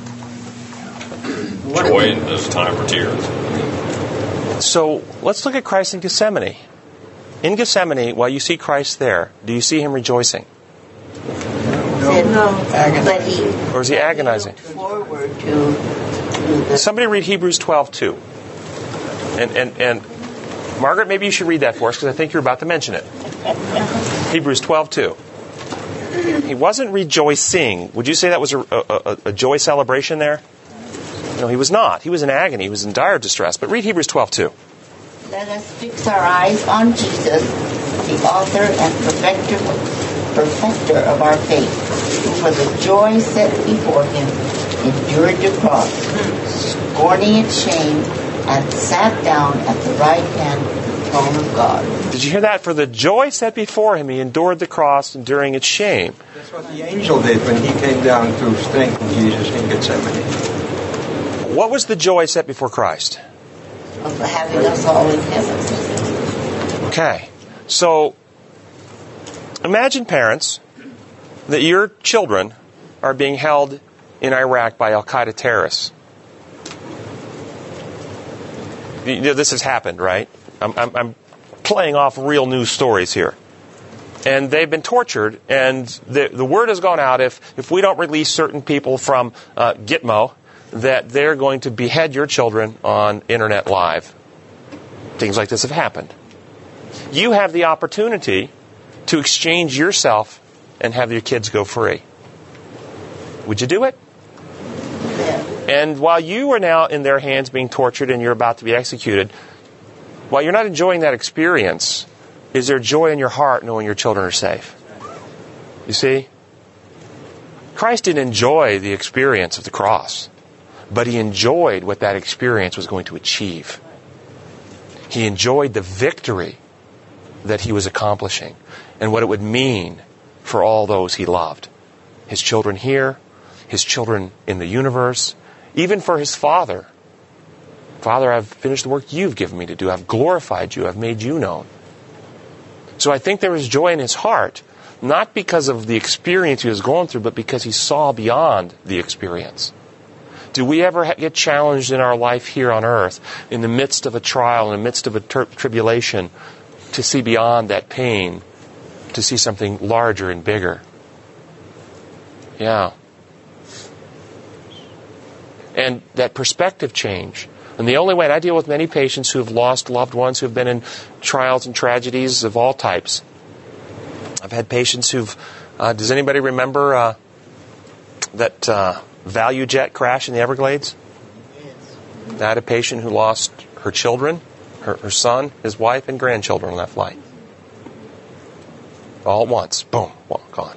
joy and there's a time for tears. So let's look at Christ in Gethsemane. In Gethsemane, while you see Christ there, do you see him rejoicing? Said, no. But he, or is he agonizing? Forward to, to the Somebody read Hebrews twelve two. And, and, and Margaret, maybe you should read that for us because I think you're about to mention it. Hebrews twelve two. He wasn't rejoicing. Would you say that was a, a, a joy celebration there? No, he was not. He was in agony. He was in dire distress. But read Hebrews twelve two. Let us fix our eyes on Jesus, the author and perfecter, perfecter of our faith, who for the joy set before him endured the cross, scorning its shame, and sat down at the right hand of the throne of God. Did you hear that? For the joy set before him, he endured the cross, enduring its shame. That's what the angel did when he came down to strengthen Jesus in Gethsemane. What was the joy set before Christ? Of having us all in heaven. Okay. So, imagine, parents, that your children are being held in Iraq by Al-Qaeda terrorists. You know, this has happened, right? I'm, I'm, I'm playing off real news stories here. And they've been tortured, and the, the word has gone out, if, if we don't release certain people from uh, Gitmo, that they're going to behead your children on Internet Live. Things like this have happened. You have the opportunity to exchange yourself and have your kids go free. Would you do it? Yeah. And while you are now in their hands being tortured and you're about to be executed, while you're not enjoying that experience, is there joy in your heart knowing your children are safe? You see? Christ didn't enjoy the experience of the cross, but he enjoyed what that experience was going to achieve. He enjoyed the victory that he was accomplishing and what it would mean for all those he loved. His children here, his children in the universe, even for his Father. Father, I've finished the work you've given me to do. I've glorified you. I've made you known. So I think there was joy in his heart, not because of the experience he was going through, but because he saw beyond the experience. Do we ever get challenged in our life here on earth, in the midst of a trial, in the midst of a ter- tribulation, to see beyond that pain, to see something larger and bigger? Yeah. And that perspective change. And the only way, and I deal with many patients who have lost loved ones, who have been in trials and tragedies of all types. I've had patients who've, uh, does anybody remember uh, that uh, ValueJet crash in the Everglades? Yes. I had a patient who lost her children her, her son, his wife, and grandchildren on that flight. All at once. Boom. Well, gone.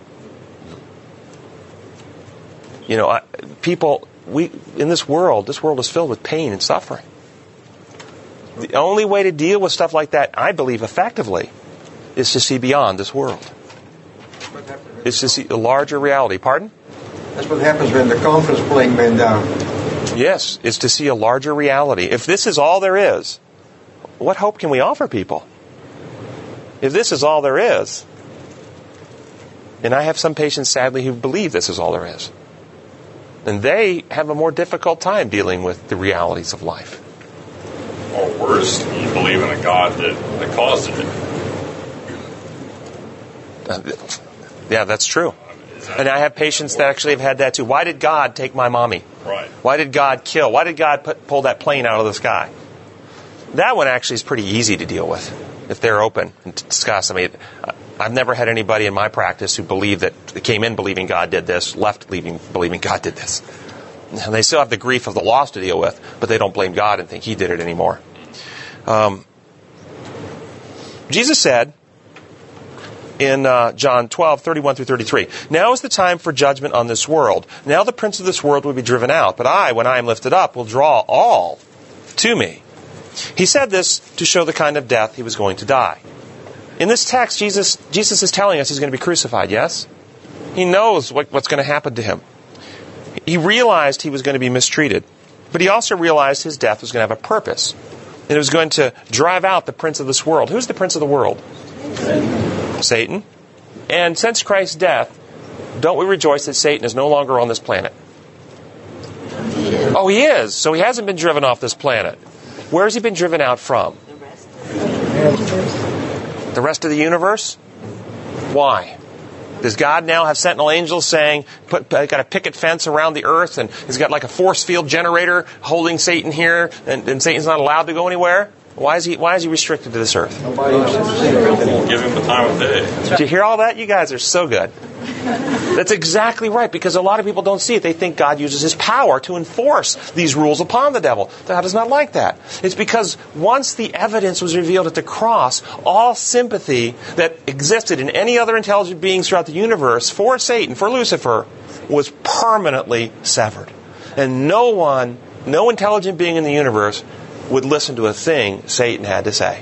You know, I, people, we in this world, this world is filled with pain and suffering. The only way to deal with stuff like that, I believe, effectively, is to see beyond this world. It's to see a larger reality. Pardon? That's what happens when the conference plane went down. Yes, it's to see a larger reality. If this is all there is, what hope can we offer people? If this is all there is, and I have some patients, sadly, who believe this is all there is, then they have a more difficult time dealing with the realities of life. Or worse, you believe in a God that, that caused it. Uh, yeah, that's true. And I have patients that actually have had that too. Why did God take my mommy? Right. Why did God kill? Why did God put, pull that plane out of the sky? That one actually is pretty easy to deal with if they're open and to discuss. I mean, I've never had anybody in my practice who believed that they came in believing God did this, left leaving believing God did this. And they still have the grief of the loss to deal with, but they don't blame God and think He did it anymore. Um, Jesus said in uh, John twelve, thirty-one through thirty-three, "Now is the time for judgment on this world. Now the prince of this world will be driven out, but I, when I am lifted up, will draw all to me." He said this to show the kind of death He was going to die. In this text, Jesus, Jesus is telling us He's going to be crucified, yes? He knows what, what's going to happen to Him. He realized He was going to be mistreated, but He also realized His death was going to have a purpose. And it was going to drive out the prince of this world. Who's the prince of the world? Satan. Satan. And since Christ's death, don't we rejoice that Satan is no longer on this planet? Oh, he is. So he hasn't been driven off this planet. Where has he been driven out from? The rest of the universe? Why? Does God now have sentinel angels saying, put, got a picket fence around the earth, and he's got like a force field generator holding Satan here, and, and Satan's not allowed to go anywhere? Why is he Why is he restricted to this earth? We'll give him the time of day. Did you hear all that? You guys are so good. That's exactly right, because a lot of people don't see it. They think God uses His power to enforce these rules upon the devil. God is not like that. It's because once the evidence was revealed at the cross, all sympathy that existed in any other intelligent beings throughout the universe for Satan, for Lucifer, was permanently severed. And no one, no intelligent being in the universe would listen to a thing Satan had to say.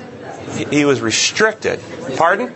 He was restricted. Pardon?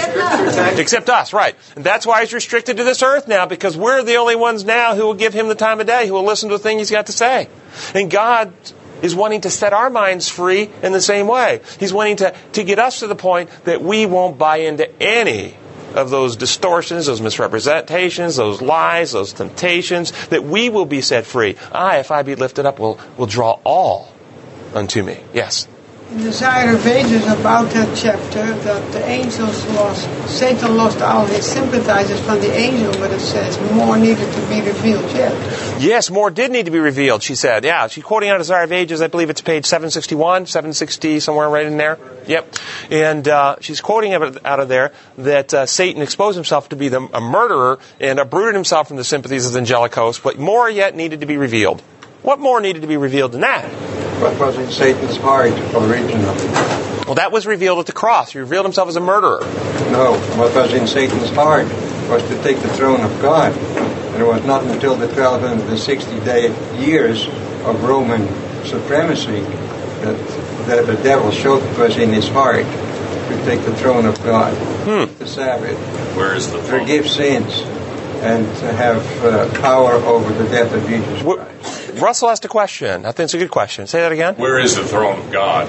Except us, right. And that's why He's restricted to this earth now, because we're the only ones now who will give Him the time of day, who will listen to the thing He's got to say. And God is wanting to set our minds free in the same way. He's wanting to, to get us to the point that we won't buy into any of those distortions, those misrepresentations, those lies, those temptations, that we will be set free. I, if I be lifted up, will, will draw all unto me. Yes? In the Desire of Ages, about that chapter, that the angels lost, Satan lost all his sympathizers from the angel, but it says more needed to be revealed yet. Yes, more did need to be revealed, she said. Yeah, she's quoting out of Desire of Ages, I believe it's page seven sixty-one, seven sixty, somewhere right in there. Yep. And uh, she's quoting out of there that uh, Satan exposed himself to be the, a murderer and uprooted himself from the sympathies of the angelic host, but more yet needed to be revealed. What more needed to be revealed than that? What was in Satan's heart originally? Well, that was revealed at the cross. He revealed himself as a murderer. No, what was in Satan's heart was to take the throne of God. And it was not until the twelve sixty day years of Roman supremacy that, that the devil showed it was in his heart to take the throne of God, hmm. the Sabbath, Where is the throne? forgive sins, and to have uh, power over the death of Jesus Christ. Russell asked a question. I think it's a good question. Say that again. Where is the throne of God?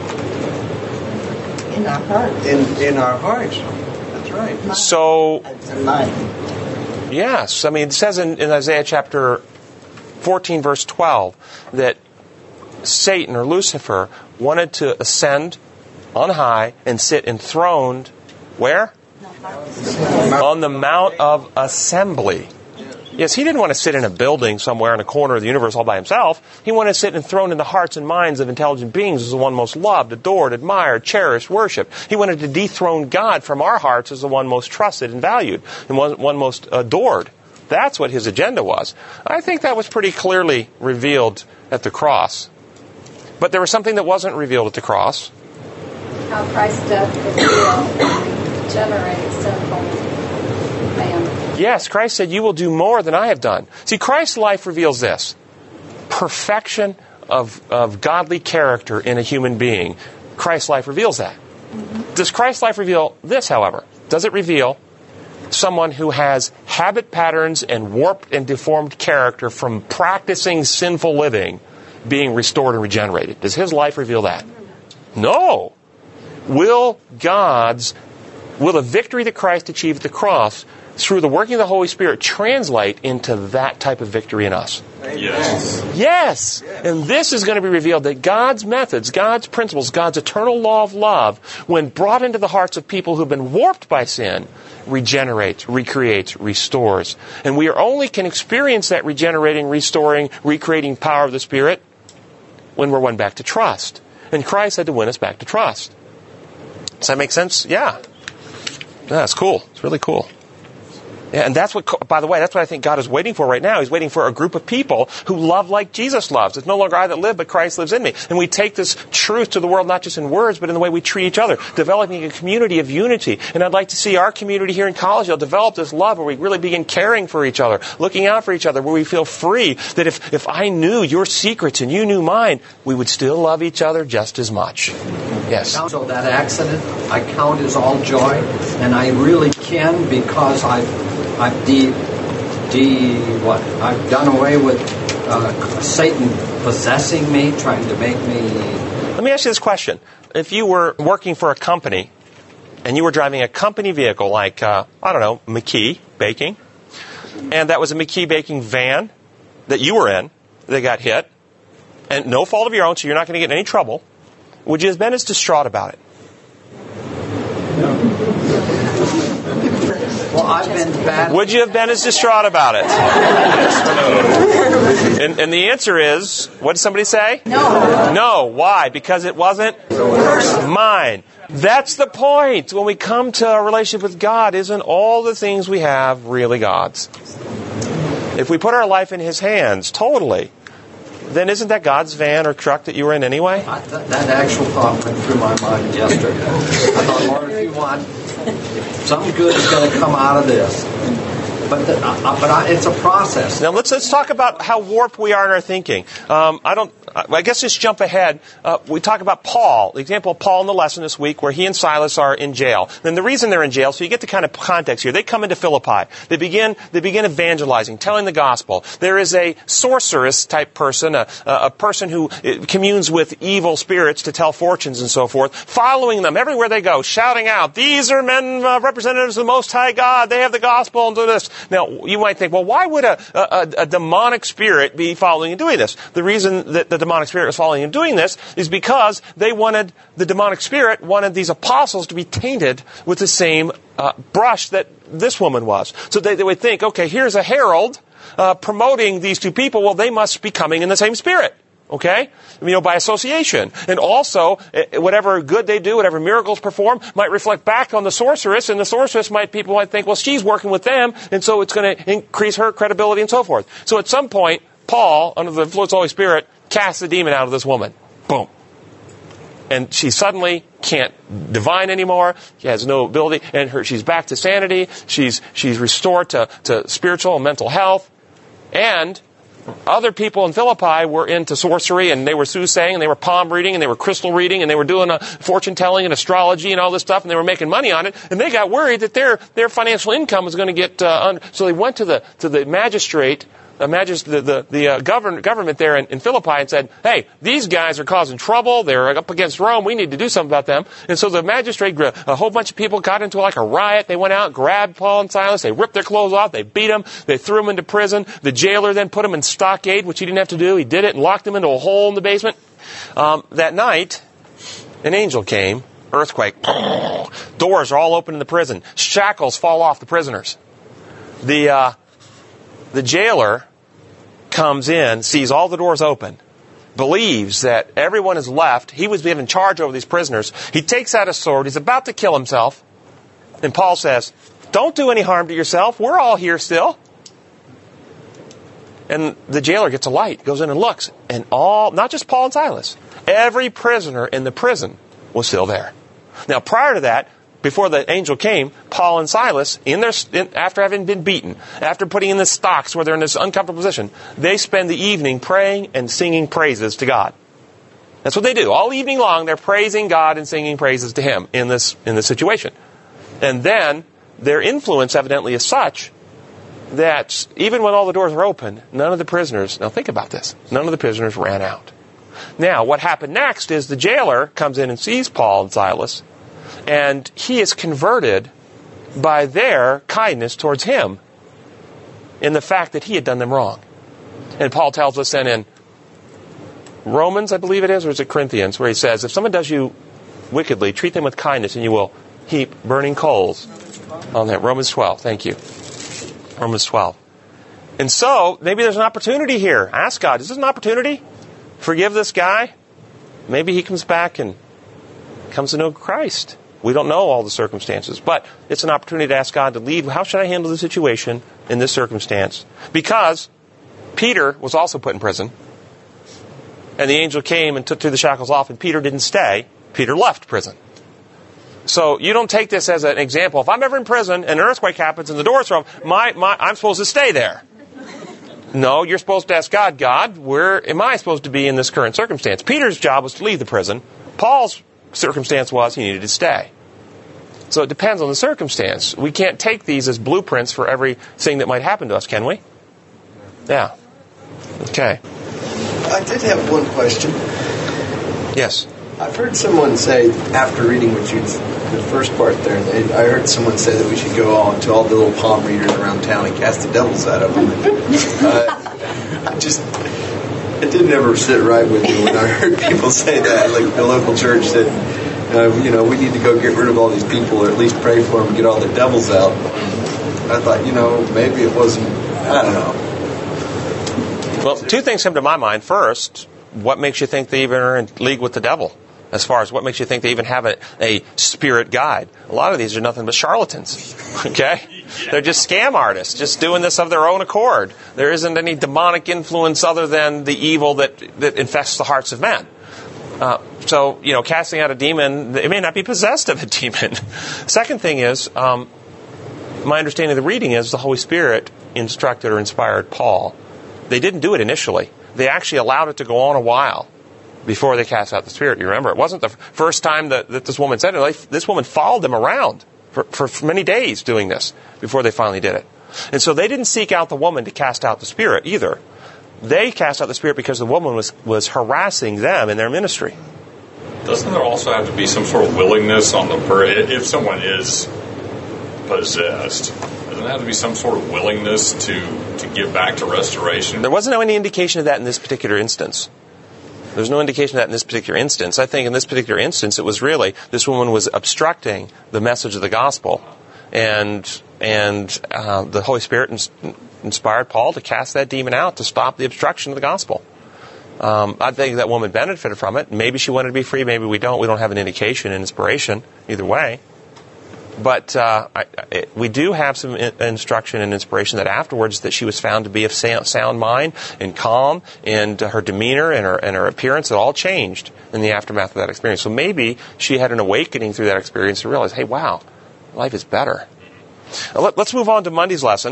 In our hearts. In, in our hearts. That's right. So, Mine. yes. I mean, it says in, in Isaiah chapter fourteen, verse twelve, that Satan or Lucifer wanted to ascend on high and sit enthroned, where? On the Mount of Assembly. Yes, he didn't want to sit in a building somewhere in a corner of the universe all by himself. He wanted to sit enthroned in the hearts and minds of intelligent beings as the one most loved, adored, admired, cherished, worshipped. He wanted to dethrone God from our hearts as the one most trusted and valued and one, one most adored. That's what his agenda was. I think that was pretty clearly revealed at the cross. But there was something that wasn't revealed at the cross. How Christ's death was real regenerate sinful man. Yes, Christ said, you will do more than I have done. See, Christ's life reveals this. Perfection of, of godly character in a human being. Christ's life reveals that. Mm-hmm. Does Christ's life reveal this, however? Does it reveal someone who has habit patterns and warped and deformed character from practicing sinful living being restored and regenerated? Does his life reveal that? No. Will God's, will the victory that Christ achieved at the cross through the working of the Holy Spirit translate into that type of victory in us? Yes. Yes. And this is going to be revealed that God's methods, God's principles, God's eternal law of love, when brought into the hearts of people who have been warped by sin, regenerates, recreates, restores. And we are only can experience that regenerating, restoring, recreating power of the Spirit when we're won back to trust. And Christ had to win us back to trust. Does that make sense? Yeah. Yeah, that's cool. It's really cool. Yeah, and that's what, by the way, that's what I think God is waiting for right now. He's waiting for a group of people who love like Jesus loves. It's no longer I that live, but Christ lives in me. And we take this truth to the world, not just in words, but in the way we treat each other, developing a community of unity. And I'd like to see our community here in Collegeville develop this love where we really begin caring for each other, looking out for each other, where we feel free that if, if I knew your secrets and you knew mine, we would still love each other just as much. Yes. So that accident, I count as all joy, and I really can because I've I've de, de what? I've done away with uh, Satan possessing me, trying to make me. Let me ask you this question: if you were working for a company, and you were driving a company vehicle like uh, I don't know McKee Baking, and that was a McKee Baking van that you were in, that got hit, and no fault of your own, so you're not going to get in any trouble, would you have been as distraught about it? Well, I've been bad. Would you have been as distraught about it? and, and the answer is, what did somebody say? No. No. Why? Because it wasn't mine. That's the point. When we come to a relationship with God, isn't all the things we have really God's? If we put our life in His hands, totally, then isn't that God's van or truck that you were in anyway? I, that, that actual thought went through my mind yesterday. I thought, Lord, if you want, something good is going to come out of this. But the, uh, but I, it's a process. Now let's let's talk about how warped we are in our thinking. Um, I don't. I guess just jump ahead. Uh, we talk about Paul, the example of Paul in the lesson this week, where he and Silas are in jail. And the reason they're in jail, so you get the kind of context here. They come into Philippi. They begin they begin evangelizing, telling the gospel. There is a sorceress type person, a, a person who communes with evil spirits to tell fortunes and so forth, following them everywhere they go, shouting out, "These are men uh, representatives of the Most High God. They have the gospel and do this." Now, you might think, well, why would a, a, a demonic spirit be following and doing this? The reason that the demonic spirit was following and doing this is because they wanted, the demonic spirit wanted these apostles to be tainted with the same uh, brush that this woman was. So they, they would think, okay, here's a herald uh, promoting these two people. Well, they must be coming in the same spirit. Okay? You know, by association. And also, whatever good they do, whatever miracles perform, might reflect back on the sorceress, and the sorceress might, people might think, well, she's working with them, and so it's going to increase her credibility and so forth. So at some point, Paul, under the influence of the Holy Spirit, casts the demon out of this woman. Boom. And she suddenly can't divine anymore. She has no ability, and her, she's back to sanity. She's, she's restored to, to spiritual and mental health. And other people in Philippi were into sorcery, and they were soothsaying, and they were palm reading, and they were crystal reading, and they were doing a fortune telling and astrology and all this stuff, and they were making money on it. And they got worried that their their financial income was going to get uh, under. So they went to the to the magistrate, uh, magist- the the, the uh, govern- government there in, in Philippi, and said, "Hey, these guys are causing trouble. They're up against Rome. We need to do something about them." And so the magistrate, a whole bunch of people got into like a riot. They went out, grabbed Paul and Silas. They ripped their clothes off. They beat them. They threw them into prison. The jailer then put them in stockade, which he didn't have to do. He did it and locked them into a hole in the basement. Um, that night, an angel came. Earthquake. Doors are all open in the prison. Shackles fall off the prisoners. The uh, the jailer comes in, sees all the doors open, believes that everyone is left. He was given charge over these prisoners. He takes out a sword. He's about to kill himself. And Paul says, "Don't do any harm to yourself. We're all here still." And the jailer gets a light, goes in and looks. And all, not just Paul and Silas, Every prisoner in the prison was still there. Now, prior to that, before the angel came, Paul and Silas, in their, in, after having been beaten, after putting in the stocks where they're in this uncomfortable position, they spend the evening praying and singing praises to God. That's what they do. All evening long, they're praising God and singing praises to Him in this, in this situation. And then, their influence evidently is such that even when all the doors were open, none of the prisoners, now think about this, none of the prisoners ran out. Now, what happened next is the jailer comes in and sees Paul and Silas, and he is converted by their kindness towards him in the fact that he had done them wrong. And Paul tells us then in Romans, I believe it is, or is it Corinthians, where he says, if someone does you wickedly, treat them with kindness and you will heap burning coals on them. Romans twelve, thank you. Romans twelve. And so, maybe there's an opportunity here. Ask God, is this an opportunity? Forgive this guy? Maybe he comes back and comes to know Christ. We don't know all the circumstances, but it's an opportunity to ask God to lead. How should I handle the situation in this circumstance? Because Peter was also put in prison, and the angel came and took the shackles off, and Peter didn't stay. Peter left prison. So you don't take this as an example. If I'm ever in prison and an earthquake happens and the doors are open, my, my, I'm supposed to stay there. No, you're supposed to ask God, God, where am I supposed to be in this current circumstance? Peter's job was to leave the prison. Paul's circumstance was he needed to stay. So it depends on the circumstance. We can't take these as blueprints for everything that might happen to us, can we? Yeah. Okay. I did have one question. Yes. I've heard someone say, after reading what you, the first part there, they, I heard someone say that we should go on to all the little palm readers around town and cast the devils out of them. uh, I just, it didn't ever sit right with me when I heard people say that, like the local church said, uh, you know, we need to go get rid of all these people, or at least pray for them and get all the devils out. I thought, you know, maybe it wasn't, I don't know. Well, two things come to my mind. First, what makes you think they even are in league with the devil? As far as what makes you think they even have a, a spirit guide. A lot of these are nothing but charlatans. Okay? They're just scam artists, just doing this of their own accord. There isn't any demonic influence other than the evil that, that infests the hearts of men. Uh, so, you know, casting out a demon, it may not be possessed of a demon. Second thing is, um, my understanding of the reading is the Holy Spirit instructed or inspired Paul. They didn't do it initially. They actually allowed it to go on a while before they cast out the spirit. You remember, it wasn't the first time that, that this woman said it. This woman followed them around for, for many days doing this before they finally did it. And so they didn't seek out the woman to cast out the spirit either. They cast out the spirit because the woman was, was harassing them in their ministry. Doesn't there also have to be some sort of willingness on the person? If someone is possessed, doesn't there have to be some sort of willingness to, to give back to restoration? There wasn't any indication of that in this particular instance. There's no indication of that in this particular instance. I think in this particular instance, it was really, this woman was obstructing the message of the gospel. And and uh, the Holy Spirit ins- inspired Paul to cast that demon out to stop the obstruction of the gospel. Um, I think that woman benefited from it. Maybe she wanted to be free, maybe we don't. We don't have an indication, an inspiration, either way. But uh, I, I, we do have some in- instruction and inspiration that afterwards that she was found to be of sound, sound mind and calm, and uh, her demeanor and her and her appearance, it all changed in the aftermath of that experience. So maybe she had an awakening through that experience to realize, hey, wow, life is better. Now, let, let's move on to Monday's lesson.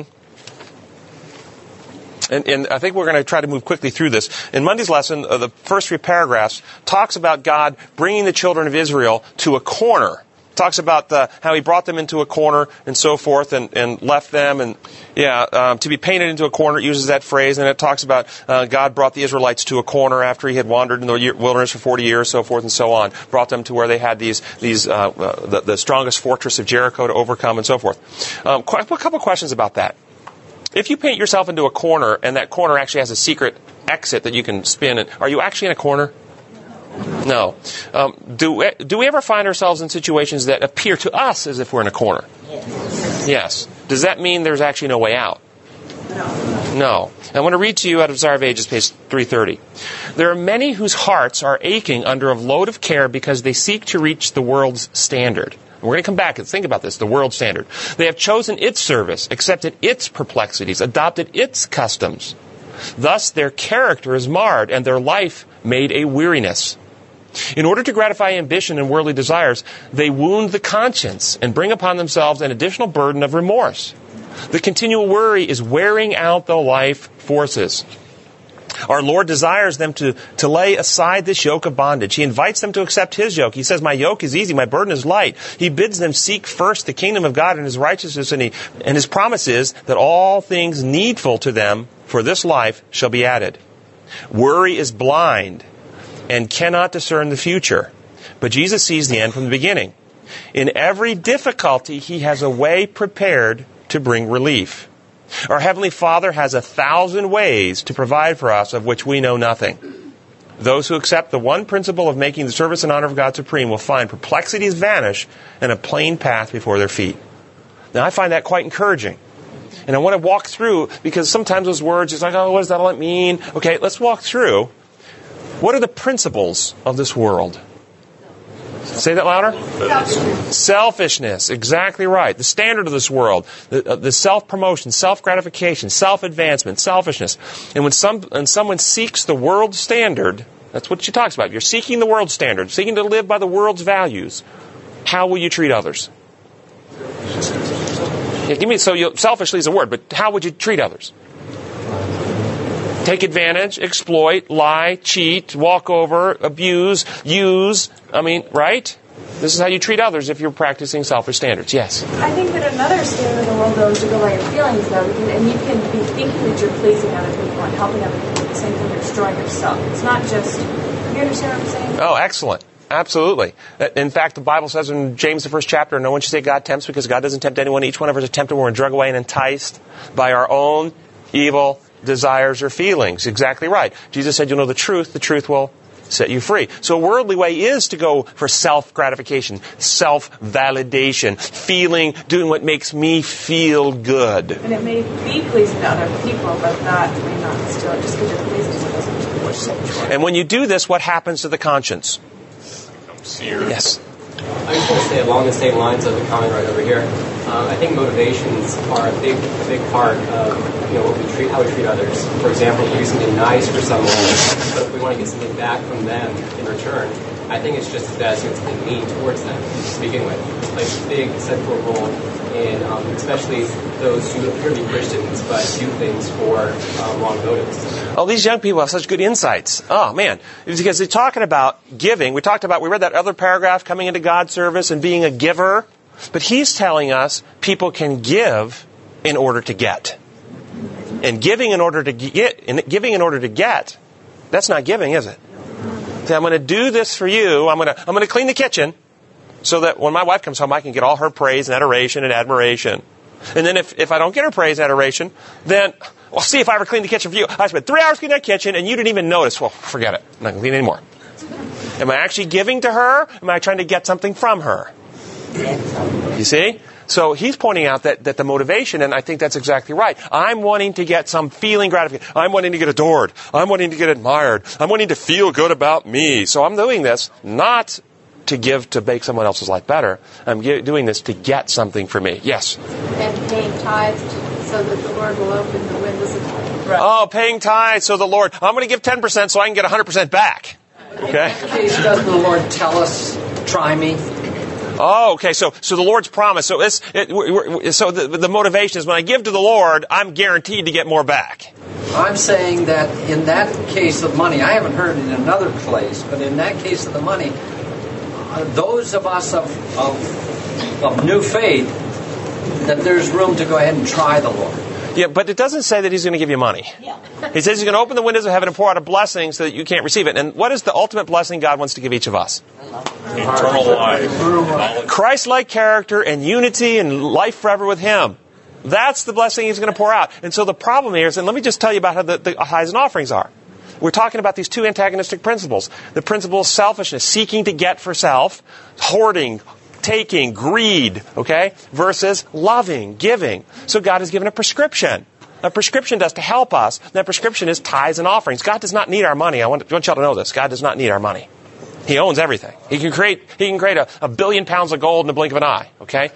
And, and I think we're going to try to move quickly through this. In Monday's lesson, uh, the first three paragraphs talks about God bringing the children of Israel to a corner. Talks about the, how he brought them into a corner and so forth, and, and left them, and yeah, um, to be painted into a corner. It uses that phrase, and it talks about uh, God brought the Israelites to a corner after he had wandered in the wilderness for forty years, so forth and so on. Brought them to where they had these these uh, uh, the, the strongest fortress of Jericho to overcome, and so forth. Um, a couple questions about that. If you paint yourself into a corner, and that corner actually has a secret exit that you can spin, and are you actually in a corner? No. Um, do we, do we ever find ourselves in situations that appear to us as if we're in a corner? Yes. Yes. Does that mean there's actually no way out? No. No. I want to read to you out of Desire of Ages, page three thirty. There are many whose hearts are aching under a load of care because they seek to reach the world's standard. We're going to come back and think about this, the world standard. They have chosen its service, accepted its perplexities, adopted its customs. Thus, their character is marred and their life made a weariness. In order to gratify ambition and worldly desires, they wound the conscience and bring upon themselves an additional burden of remorse. The continual worry is wearing out the life forces. Our Lord desires them to, to lay aside this yoke of bondage. He invites them to accept His yoke. He says, my yoke is easy, my burden is light. He bids them seek first the kingdom of God and His righteousness, and, he, and His promise is that all things needful to them for this life shall be added. Worry is blind and cannot discern the future, but Jesus sees the end from the beginning. In every difficulty, He has a way prepared to bring relief. Our Heavenly Father has a thousand ways to provide for us of which we know nothing. Those who accept the one principle of making the service and honor of God supreme will find perplexities vanish and a plain path before their feet. Now, I find that quite encouraging. And I want to walk through, because sometimes those words, it's like, oh, what does that all mean? Okay, let's walk through. What are the principles of this world? Say that louder. Selfishness. Selfishness. Exactly right. The standard of this world. The, uh, the self-promotion, self-gratification, self-advancement, selfishness. And when some when someone seeks the world standard, that's what she talks about. You're seeking the world standard, seeking to live by the world's values. How will you treat others? Yeah, give me, so you, selfishly is a word, but how would you treat others? Take advantage, exploit, lie, cheat, walk over, abuse, use. I mean, right? This is how you treat others if you're practicing selfish standards. Yes? I think that another standard in the world, though, is to go by your feelings, though, because, and you can be thinking that you're pleasing other people and helping other people at the same time you're destroying yourself. It's not just, you understand what I'm saying? Oh, excellent. Absolutely. In fact, the Bible says in James, the first chapter, no one should say God tempts, because God doesn't tempt anyone. Each one of us is tempted when we're drug away and enticed by our own evil desires or feelings. Exactly right. Jesus said, you'll know the truth. The truth will set you free. So a worldly way is to go for self-gratification, self-validation, feeling, doing what makes me feel good. And it may be pleasing to other people, but not, I mean, not still, just because you're pleasing to others. And when you do this, what happens to the conscience? Yes. I just want to say along the same lines of the comment right over here. Um, I think motivations are a big, a big part of you know what we treat, how we treat others. For example, if we do something nice for someone, but if we want to get something back from them in return, I think it's just as bad as doing something mean towards them to begin with. It plays a big central role in, um, especially those who appear to be Christians but do things for um, wrong motives. Oh, these young people have such good insights. Oh, man. It's because they're talking about giving. We talked about, we read that other paragraph, coming into God's service and being a giver. But he's telling us people can give in order to get. And giving in order to get, and giving in order to get, that's not giving, is it? So I'm going to do this for you. I'm going to, I'm going to clean the kitchen so that when my wife comes home, I can get all her praise and adoration and admiration. And then if, if I don't get her praise and adoration, then, well, see if I ever clean the kitchen for you. I spent three hours cleaning that kitchen and you didn't even notice. Well, forget it. I'm not going to clean it anymore. Am I actually giving to her? Am I trying to get something from her? You see? So he's pointing out that, that the motivation, and I think that's exactly right. I'm wanting to get some feeling gratification. I'm wanting to get adored. I'm wanting to get admired. I'm wanting to feel good about me. So I'm doing this not to give to make someone else's life better. I'm doing this to get something for me. Yes? And paying tithes so that the Lord will open the windows of heaven. Right. Oh, paying tithes so the Lord, I'm going to give ten percent so I can get one hundred percent back. Okay? Doesn't the Lord tell us, try me? Oh, okay. So, so the Lord's promise. So, it's, it, we're, so the, the motivation is when I give to the Lord, I'm guaranteed to get more back. I'm saying that in that case of money, I haven't heard it in another place, but in that case of the money, uh, those of us of, of of new faith, that there's room to go ahead and try the Lord. Yeah, but it doesn't say that he's going to give you money. Yeah. He says he's going to open the windows of heaven and pour out a blessing so that you can't receive it. And what is the ultimate blessing God wants to give each of us? Eternal life. Christ-like character and unity and life forever with Him. That's the blessing He's going to pour out. And so the problem here is, and let me just tell you about how the, the tithes and offerings are. We're talking about these two antagonistic principles. The principle of selfishness, seeking to get for self, hoarding, taking, greed, okay, versus loving, giving. So God has given a prescription. A prescription does to help us. That prescription is tithes and offerings. God does not need our money. I want, I want y'all to know this. God does not need our money. He owns everything. He can create, he can create a, a billion pounds of gold in the blink of an eye, okay?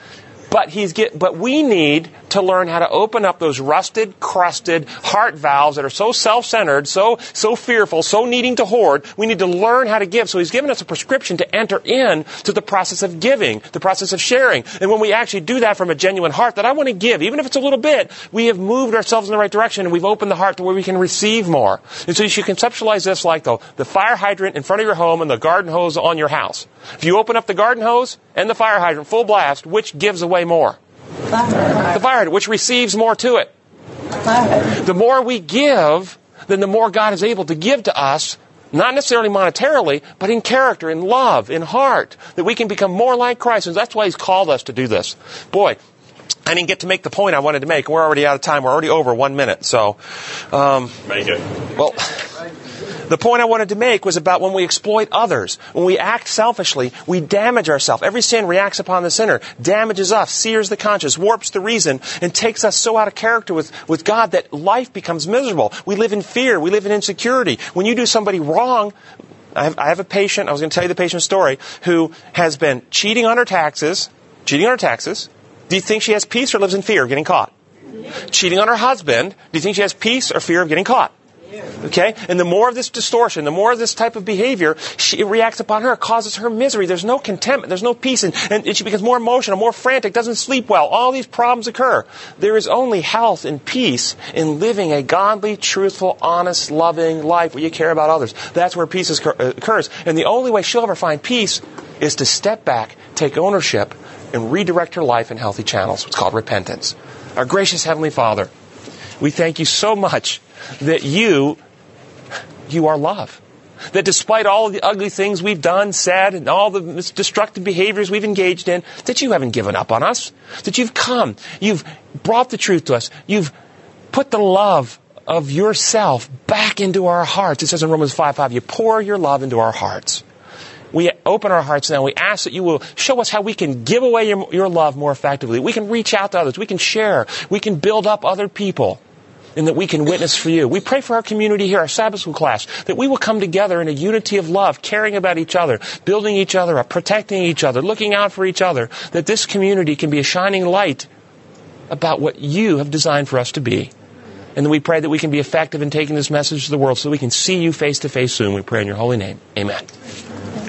But he's get, but we need to learn how to open up those rusted, crusted heart valves that are so self-centered, so so fearful, so needing to hoard. We need to learn how to give. So he's given us a prescription to enter in to the process of giving, the process of sharing. And when we actually do that from a genuine heart, that I want to give, even if it's a little bit, we have moved ourselves in the right direction and we've opened the heart to where we can receive more. And so you should conceptualize this like the, the fire hydrant in front of your home and the garden hose on your house. If you open up the garden hose and the fire hydrant full blast, which gives away more? Fire. The fire hydrant, which receives more to it. Fire. The more we give, then the more God is able to give to us, not necessarily monetarily, but in character, in love, in heart, that we can become more like Christ. And that's why he's called us to do this. Boy, I didn't get to make the point I wanted to make. We're already out of time. We're already over one minute. So, um, make it. Well, the point I wanted to make was about when we exploit others, when we act selfishly, we damage ourselves. Every sin reacts upon the sinner, damages us, sears the conscience, warps the reason, and takes us so out of character with, with God that life becomes miserable. We live in fear. We live in insecurity. When you do somebody wrong, I have, I have a patient, I was going to tell you the patient's story, who has been cheating on her taxes, cheating on her taxes. Do you think she has peace or lives in fear of getting caught? Cheating on her husband. Do you think she has peace or fear of getting caught? Okay? And the more of this distortion, the more of this type of behavior, she, it reacts upon her, causes her misery. There's no contentment. There's no peace. And, and she becomes more emotional, more frantic, doesn't sleep well. All these problems occur. There is only health and peace in living a godly, truthful, honest, loving life where you care about others. That's where peace occurs. And the only way she'll ever find peace is to step back, take ownership, and redirect her life in healthy channels. It's called repentance. Our gracious Heavenly Father, we thank you so much that you, you are love. That despite all of the ugly things we've done, said, and all the destructive behaviors we've engaged in, that you haven't given up on us. That you've come. You've brought the truth to us. You've put the love of yourself back into our hearts. It says in Romans five five, you pour your love into our hearts. We open our hearts now. We ask that you will show us how we can give away your, your love more effectively. We can reach out to others. We can share. We can build up other people. And that we can witness for you. We pray for our community here, our Sabbath school class, that we will come together in a unity of love, caring about each other, building each other up, protecting each other, looking out for each other, that this community can be a shining light about what you have designed for us to be. And that we pray that we can be effective in taking this message to the world so we can see you face to face soon. We pray in your holy name. Amen.